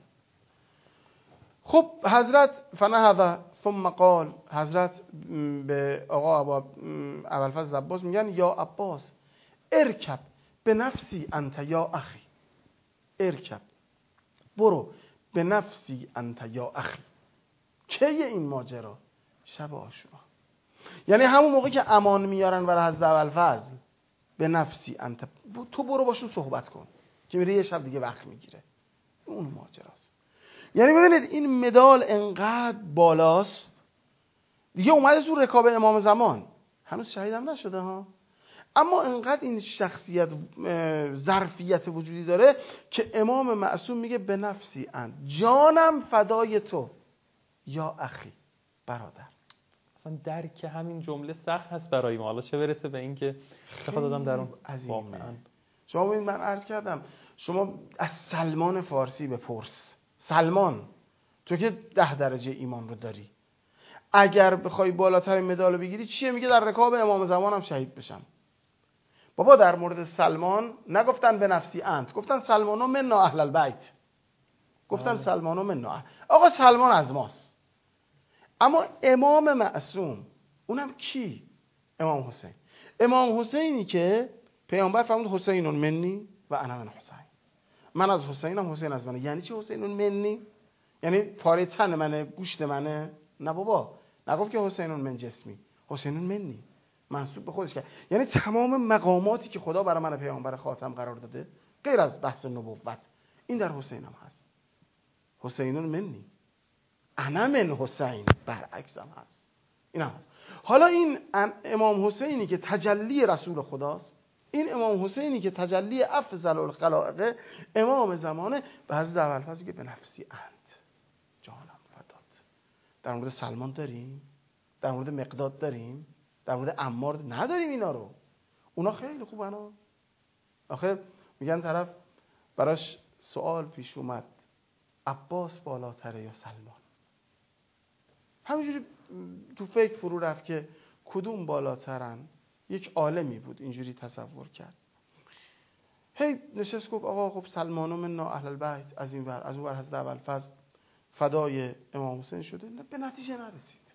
خب حضرت فنهض ثم قال، حضرت به آقا ابوالفضل عباس میگن یا عباس ارکب به نفسی انت یا اخی، ارکب برو به نفسی انت یا اخی. چه این ماجرا؟ شب عاشورا. یعنی همون موقع که امان میارن برای حضرت ابوالفضل، به نفسی انت، تو برو باشون صحبت کن که میره یه شب دیگه وقت میگیره. اون ماجراست. یعنی ببینید این مدال انقدر بالاست، دیگه اومده تو رکاب امام زمان، هنوز شهید هم نشده ها، اما انقدر این شخصیت ظرفیت وجودی داره که امام معصوم میگه به نفسی انت، جانم فدای تو یا اخی، برادر. اصلا درک همین جمله سخت هست برای ما، حالا چه برسه به این که بخواد آدم در اون واقعا. شما ببین من عرض کردم، شما از سلمان فارسی بپرس، سلمان تو که 10 درجه ایمان رو داری، اگر بخوای بالاتر مدال بگیری چیه؟ میگه در رکاب امام زمانم شهید بشم. بابا در مورد سلمان نگفتن به نفسی انت، گفتن سلمانو منا اهل البیت، گفتن سلمانو منا. آقا سلمان از ماست. اما امام معصوم اونم کی؟ امام حسین. امام حسینی که پیامبر فرمود حسین منی و انا من حسین، من از حسینم، حسین از منه. یعنی چی حسین منی؟ یعنی پاره تن منه، گوشت منه؟ نه بابا، نگفت که حسین من جسمی، حسین منی، منسوب به خودش کرد. یعنی تمام مقاماتی که خدا برای من پیامبر خاتم قرار داده غیر از بحث نبوت، این در حسینم هست. حسین منی، انا من حسین، برعکس هم هست. این هم هست. حالا این امام حسینی که تجلی رسول خداست، این امام حسینی که تجلی افضل الخلائق امام زمانه، به حضرت ابوالفضل که به نفسی انت، جانم فدات. در مورد سلمان داریم؟ در مورد مقداد داریم؟ در مورد عمار نداریم؟ اینا رو اونا خیلی خوبن ها. آخه میگن طرف براش سوال پیش اومد عباس بالاتره یا سلمان، همینجوری تو فکر فرو رفت که کدوم بالاترن. یک عالمی بود اینجوری تصور کرد، هی نشست گفت آقا خب سلمانو منا اهل البیت، از این ور از اون ور حضرت ابوالفضل فدای امام حسین شده. به نتیجه نرسید.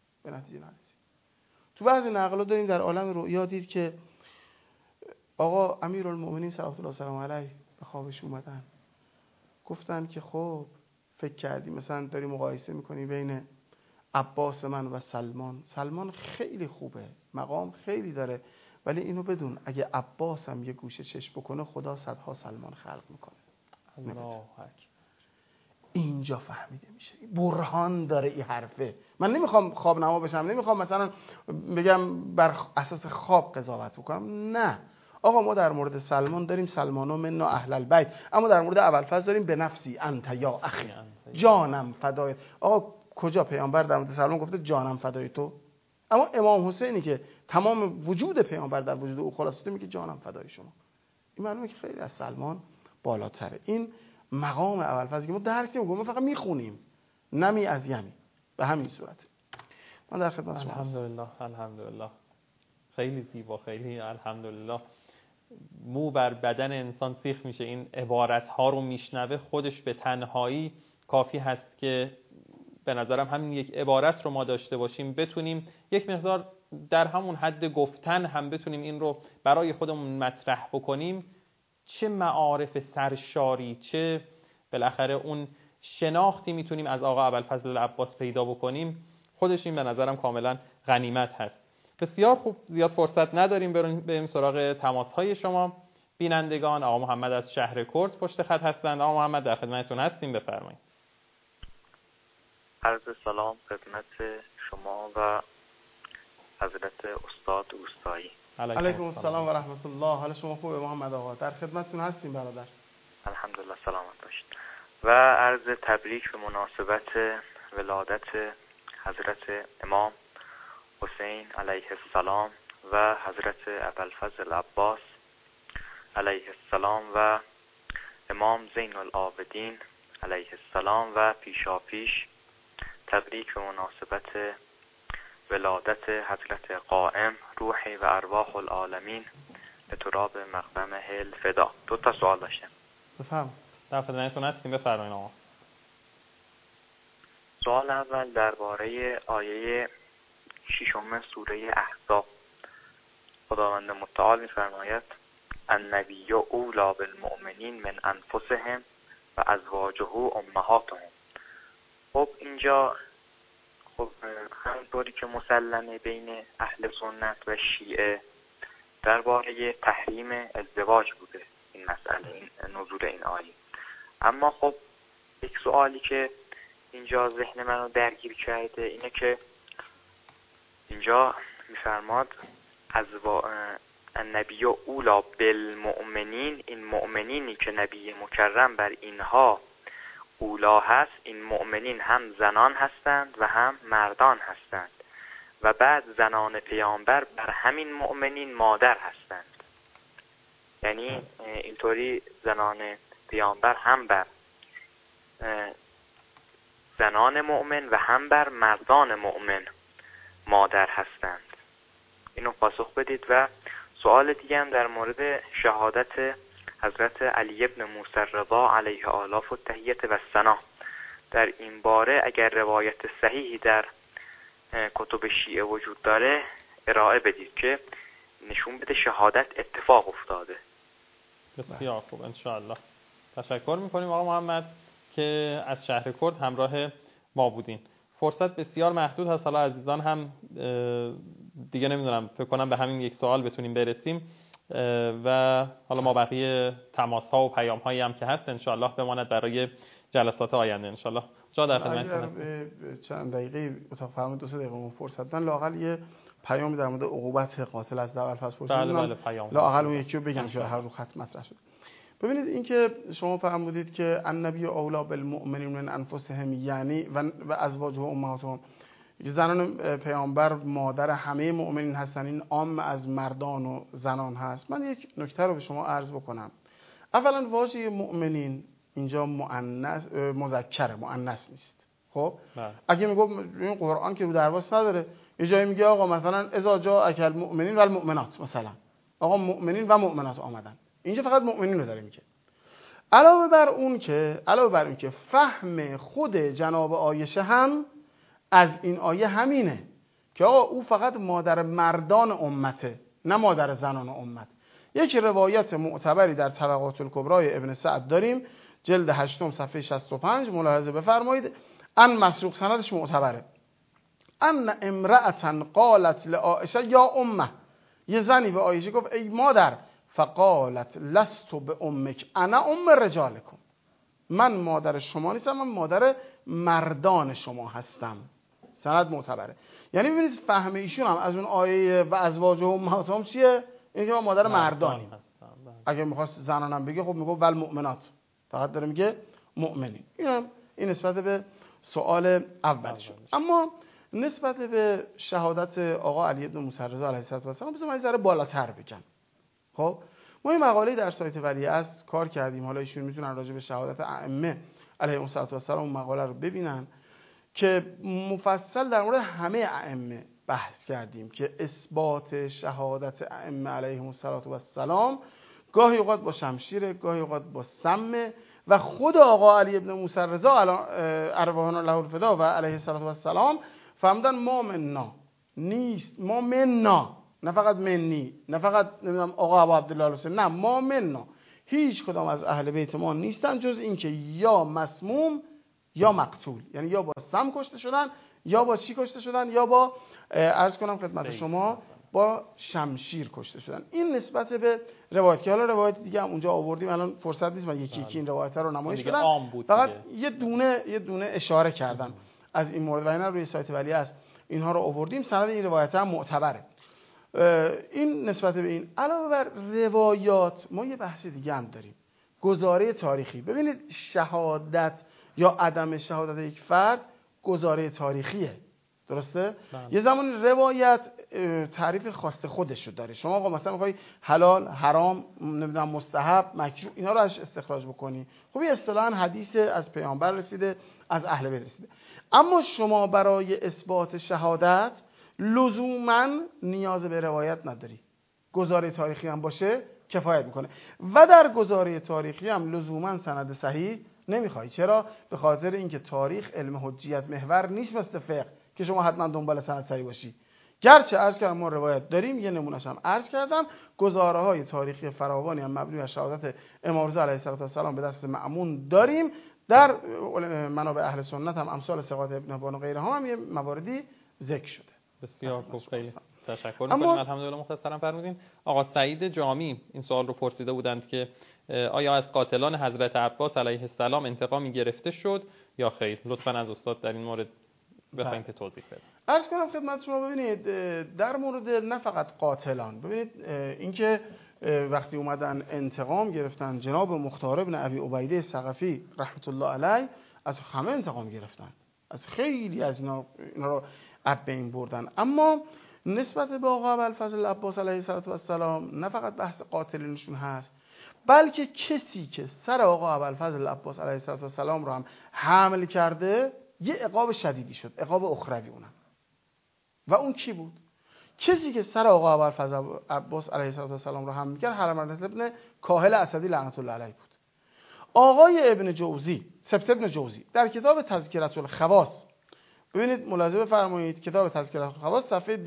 تو بعضی نقلا داریم در عالم رؤیا دید که آقا امیرالمومنین صلوات الله سلام علیه به خوابش اومدن، گفتن که خب فکر کردی مثلا داری مقایسه میکنی بین عباس من و سلمان. سلمان خیلی خوبه، مقام خیلی داره، ولی اینو بدون اگه عباس هم یه گوشه چشم بکنه خدا صدها سلمان خلق میکنه. الله اکبر. اینجا فهمیده میشه، برهان داره این حرفه. من نمیخوام خواب نما بشم، نمیخوام مثلا بگم بر اساس خواب قضاوت بکنم، نه آقا ما در مورد سلمان داریم سلمانو منا اهل البیت، اما در مورد ابوالفضل داریم به نفسی انت یا اخی، جانم فدای. آقا کجا پیامبر در مورد سلمان گفته جانم فدای تو؟ اما امام حسینی که تمام وجود پیامبر در وجود او خلاصه میگه جانم فدای شما. این معلومه که خیلی از سلمان بالاتره. این مقام ابوالفضل که ما درک نمی‌کنیم، ما فقط میخونیم نمی از یمی. به همین صورت من در خدمت شما. الحمدلله خیلی زیبا، خیلی الحمدلله. مو بر بدن انسان سیخ میشه. این عبارت ها رو میشنوه خودش به تنهایی کافی هست که به نظرم همین یک عبارت رو ما داشته باشیم بتونیم یک مقدار در همون حد گفتن هم بتونیم این رو برای خودمون مطرح بکنیم. چه معارف سرشاری، چه بالاخره اون شناختی میتونیم از آقا ابوالفضل العباس پیدا بکنیم. خودش این به نظرم کاملا غنیمت هست. بسیار خوب، زیاد فرصت نداریم بریم سراغ تماس‌های شما. بینندگان، آقا محمد از شهر کرد پشت خط هستند. آقا محمد در خدمتتون هستیم، بفرمایید. عرض سلام خدمت شما و حضرت استاد اوستایی. علیکم السلام و رحمت الله. حال شما خوبه محمد آقا؟ در خدمتتون هستیم برادر. الحمدلله سلامت باشید. و عرض تبریک به مناسبت ولادت حضرت امام حسین علیه السلام و حضرت ابوالفضل العباس علیه السلام و امام زین العابدین علیه السلام و پیشاپیش تبریک به مناسبت ولادت حضرت قائم روحی و ارواح العالمین به تراب مقدم هل فدا. دو تا سوال داشتم. بفرمایید. در خدمتتون هستیم، بفرمایید آقا. سوال اول درباره آیه 6 سوره احزاب. خداوند متعال می‌فرماید النبی اولی بالمؤمنین من انفسهم و ازواجه امهاتهم. خب اینجا همونطوری که مسلمه بین اهل سنت و شیعه درباره تحریم ازدواج بوده این مسئله، این نزول این آیه. اما خب یک سوالی که اینجا ذهن منو درگیر کرده اینه که اینجا میفرماد النبی اولی بالمؤمنین، این مؤمنینی که نبی مکرم بر اینها اولا هست، این مؤمنین هم زنان هستند و هم مردان هستند و بعد زنان پیامبر بر همین مؤمنین مادر هستند. یعنی اینطوری زنان پیامبر هم بر زنان مؤمن و هم بر مردان مؤمن مادر هستند. اینو پاسخ بدید. و سوال دیگه هم در مورد شهادت حضرت علی ابن موسی الرضا علیه آلاف و تحییت و ثنا. در این باره اگر روایت صحیحی در کتب شیعه وجود داره ارائه بدید که نشون بده شهادت اتفاق افتاده. بسیار خوب، انشاءالله. تشکر میکنیم آقا محمد که از شهر کرد همراه ما بودین. فرصت بسیار محدود هست، حالا عزیزان هم دیگه نمیدونم، فکر کنم به همین یک سوال بتونیم برسیم و حالا ما بقیه تماس ها و پیام هایی هم که هست انشاءالله بماند برای جلسات آینده انشاءالله. جا در خدمتتون هستم. چند دقیقه اتاق فرمان 2-3 دقیقه فرصت دادن، لااقل یه پیام در مورد عقوبت قاتل از ابوالفضل پرسیدم. بله پیام. لااقل اون یکی رو بگم که هر رو خط مطرح شد. ببینید این که شما فرمودید که النبی اولی بالمؤمنین من انفسهم، یعنی و ازواجه امهاتهم، زنان پیامبر مادر همه مؤمنین هستن، این عام از مردان و زنان هست. من یک نکته رو به شما عرض بکنم. اولا واژه مؤمنین اینجا مؤنث مذکره، مؤنث نیست. خب اگه میگم این قرآن که رو درواس نداره، یه جایی میگه آقا مثلا اذا جاءک المؤمنین و المؤمنات، مثلا آقا مؤمنین و مؤمنات آمدن، اینجا فقط مؤمنین رو داره میگه. علاوه بر اون که فهم خود جناب عایشه هم از این آیه همینه که آقا او فقط مادر مردان امته، نه مادر زنان امت. یک روایت معتبری در طبقات الکبری ابن سعد داریم، جلد 8 صفحه 65، ملاحظه بفرمایید. ان مسروق، سندش معتبره. ان امرأة قالت لعائشه یا امه، یه زنی به عایشه گفت ای مادر، فقالت لست بامک انا ام رجالکم، من مادر شما نیستم، من مادر مردان شما هستم. سند معتبره. یعنی ببینید فهم ایشون هم از اون آیه و ازواج و امهاتهم چیه؟ اینکه ما مادر مردانی هستم. اگه می‌خواست زنانم بگه خب میگه ول مؤمنات، فقط داره میگه مؤمنین. این نسبت به سوال اولشون. اما نسبت به شهادت آقا علی بن موسی رضا علیه السلام بذار من یه ذره بالاتر بگم. خب ما این مقاله در سایت ولیعصر کار کردیم، حالا ایشون میتونن راجع به شهادت ائمه علیهم السلام اون مقاله رو ببینن که مفصل در مورد همه ائمه بحث کردیم که اثبات شهادت ائمه علیهم السلام گاهی اوقات با شمشیر، گاهی اوقات با سم، و خود آقا علی بن موسی رضا ارواحنا له الفدا و علیه السلام فهمدن ما مننا نیست، ما مننا، نه فقط منی، نه فقط نمیدونم آقا ابو عبدالله حسین، نه ما مننا، هیچ کدام از اهل بیت ما نیستن جز اینکه یا مسموم یا مقتول، یعنی یا با سم کشته شدن یا با چی کشته شدن، یا با عرض کنم خدمت شما با شمشیر کشته شدن. این نسبت به روایت که حالا روایت دیگه هم اونجا آوردیم، الان فرصت نیست من یکی یکی این روایت رو نمایش بدم، فقط یه دونه اشاره کردم از این مورد و اینا روی سایت ولیعصر اینها رو آوردیم. سند این روایت هم معتبره. این نسبت به این. علاوه بر روایات ما یه بحث دیگه هم داریم، گزاره تاریخی. ببینید شهادت یا عدم شهادت یک فرد گزاره تاریخیه، درسته؟ یه زمان روایت تعریف خاص خودشو داره. شما آقا مثلا میخوای حلال، حرام، نمیدونم مستحب، مکروه اینا رو ازش استخراج بکنی، خب این اصطلاحاً حدیث از پیامبر رسیده، از اهل بیت رسیده. اما شما برای اثبات شهادت لزوماً نیاز به روایت نداری، گزاره تاریخی هم باشه کفایت میکنه. و در گزاره تاریخی هم لزوماً سند صحیح نمیخوای. چرا؟ به خاطر اینکه تاریخ علم حجیت محور نیست مثل فقه که شما حتما دنبال سند صحیح باشی. گرچه عرض کردم ما روایت داریم، یه نمونهش هم عرض کردم، گزاره‌های تاریخی فراوانی هم مبنی بر شهادت امام رضا علیه السلام به دست مأمون داریم. در منابع اهل سنت هم امثال ثقات ابن حبان و غیره هم یه مواردی ذکر شده. بسیار خوب، خیلی تشکر می‌کنیم. الحمدلله مختصرا فرمودین. آقا سعید جامی این سوال رو پرسیده بودند که آیا از قاتلان حضرت عباس علیه السلام انتقامی گرفته شد یا خیر؟ لطفاً از استاد در این مورد بخواید که توضیح بدید. عرض کنم خدمت شما، ببینید در مورد نه فقط قاتلان، ببینید اینکه وقتی اومدن انتقام گرفتن جناب مختار ابن ابی عبیده ثقفی رحمت الله علیه از همه انتقام گرفتن، از خیلی از اینا رو اب این بردن. اما نسبت به آقا ابوالفضل عباس علیه السلام نه فقط بحث قاتلینشون هست، بلکه کسی که سر آقا ابوالفضل عباس علیه السلام رو هم حمل کرده یه عقاب شدیدی شد، عقاب اخروی اونم. و اون کی بود؟ کسی که سر آقا ابوالفضل عباس علیه السلام رو حمل می‌کرد هرمزه ابن کاهل اسدی لعنت الله علیه بود. آقای ابن جوزی، سبت ابن جوزی در کتاب تذکرة الخواص، ببینید ملاحظه بفرمایید، کتاب تذکرة الخواص صفحه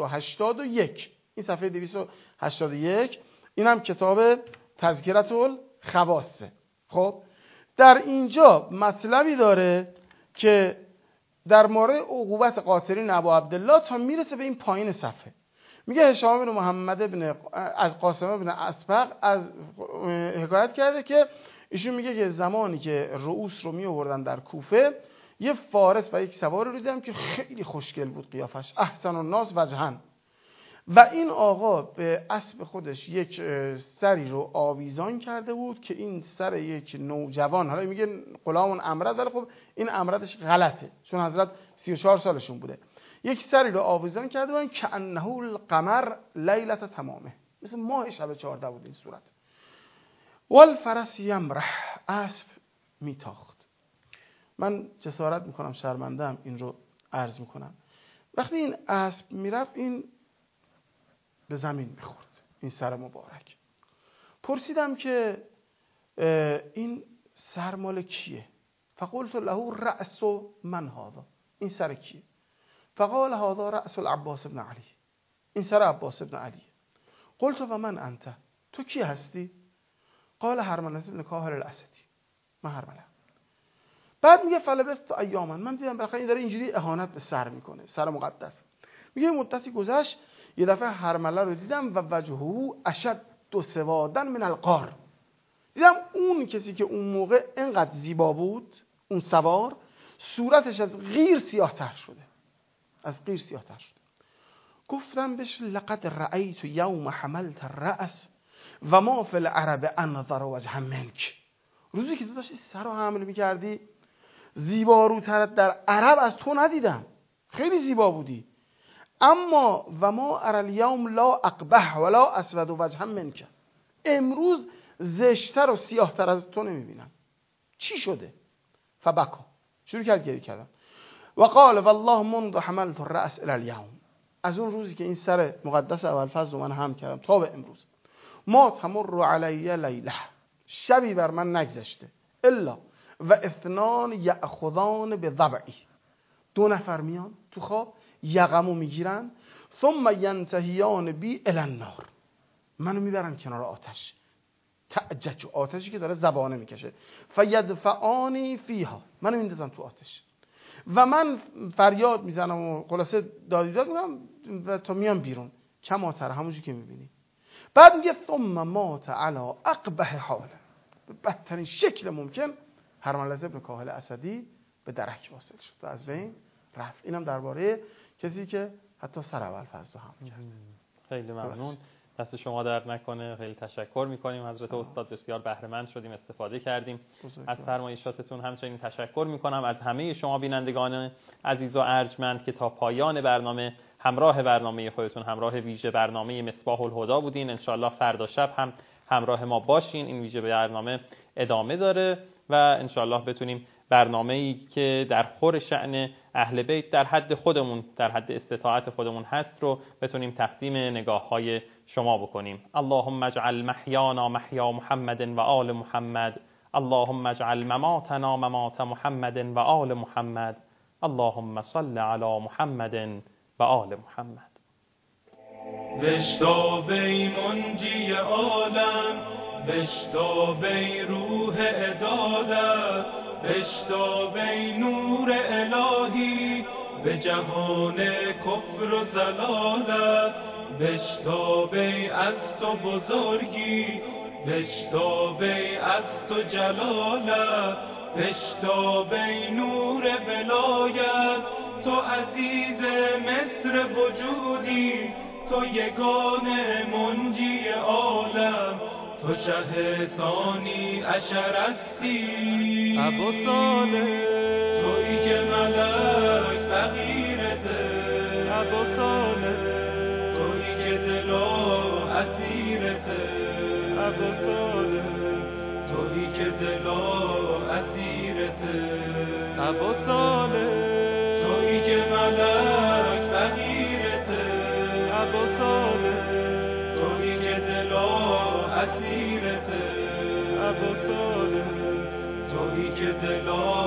281، این صفحه 281 این هم کتاب تذکرة الخواص. خب در اینجا مطلبی داره که در مورد عقوبت قاتلین ابو عبدالله تا میرسه به این پایین صفحه. میگه هشام بن محمد از قاسم بن اسبق از حکایت کرده که ایشون میگه که زمانی که رؤوس رو می آوردن در کوفه، یه فارس و یک سوار رو دیدم که خیلی خوشگل بود قیافش، احسن الناس وجها، و این آقا به اسب خودش یک سری رو آویزان کرده بود که این سر یک نوجوان، حالا میگه غلام امرد، ولی خب این امردش غلطه چون حضرت 34 سالشون بوده، یک سری رو آویزان کرده بود که انه القمر لیلت تمامه، مثل ماه شب 14 بود این صورت. والفرس یمرح، اسب میتاخت. من جسارت میکنم، شرمندم این رو عرض میکنم، وقتی این اسب میرفت این به زمین میخورد، این سر مبارک. پرسیدم که این سر مال کیه؟ فقلت له رأس من هذا، این سر کیه؟ فقال هذا رأس العباس بن علی، این سر عباس بن علی. قلت و من انت، تو کی هستی؟ قال هرمله بن کاهل الاسدی، من هرمله. بعد میگه فلبثت ایاما، من دیدم بالاخره این داره اینجوری اهانت به سر میکنه، سر مقدس. میگه مدتی گذشت، یه دفعه هرمله رو دیدم و وجهه اشد سوادا من القار، دیدم اون کسی که اون موقع انقدر زیبا بود، اون سوار، صورتش از غیر سیاه تر شده، از غیر سیاه تر شده. گفتم بهش لقد رأیت یوم حملت الرأس و ما فی العرب انظر وجه منک، روزی که تو داشتی سر رو حمل میکردی زیباروتر در عرب از تو ندیدم، خیلی زیبا بودی. اما و ما ارى اليوم لا اقبح ولا اسود وجها منک، امروز زشتر و سیاهتر از تو نمیبینم. چی شده؟ فبکا، شروع کرد گریه کردن. و قال والله منذ حملت الراس الى اليوم، از اون روزی که این سر مقدس ابوالفضل من هم کردم تا به امروز، ما تمر علی لیله، شبی بر من نگذشته، الا و اثنان یأخذان بضبعی، دو نفر میان تو خواب یقمو میگیرن، ثم ینتهیان بی الی النار، منو میبرن کنار آتش، تعجج، آتشی که داره زبانه میکشه، فیدفعانی فیها، منو میندازن تو آتش و من فریاد میزنم و خلاصه داد بیداد میکنم و تا میام بیرون، کماتر، همونجوری که میبینی. بعد میگه ثم مات علی اقبح حال، به بدترین شکل ممکن هرملت ابن کاهل اسدی به درک واصل شد و از بین رفت. اینم درباره کسی که حتی سر ابوالفضل هم کرد. خیلی ممنون، دست شما درد نکنه، خیلی تشکر میکنیم حضرت استاد، بسیار بهره مند شدیم، استفاده کردیم از فرمایشاتتون. همچنین تشکر میکنم از همه شما بینندگان عزیز و ارجمند که تا پایان برنامه همراه برنامه خودتون، همراه ویژه برنامه مصباح الهدی بودین. انشالله فردا شب هم همراه ما باشین، این ویژه برنامه ادامه داره و انشالله بتونیم برنامه‌ای که در خور شأن اهل بیت در حد خودمون، در حد استطاعت خودمون هست رو بتونیم تقدیم نگاه‌های شما بکنیم. اللهم اجعل محیانا محیا محمد و آل محمد، اللهم اجعل مماتنا ممات محمد و آل محمد، اللهم صل علی محمد و آل محمد. بشتاب ای منجی عالم، بشتاب ای روح عدالت، بشتاب ای نور الهی به جهان کفر و ضلالت، بشتاب ای از تو بزرگی، بشتاب ای از تو جلالت، بشتاب ای نور ولایت، تو عزیز مصر وجودی، تو یگانه منجی عالم، تو شه ثانی عشر هستی، ابو صالح تویی که ملک فقیرته، ابو صالح تویی که دلا اسیرته، ابو صالح تویی که دلا اسیرته، ابو صالح تویی که ملک فقیرته، ابو صالح تویی که دلا اسیرته، ابو صالح تویی که دلا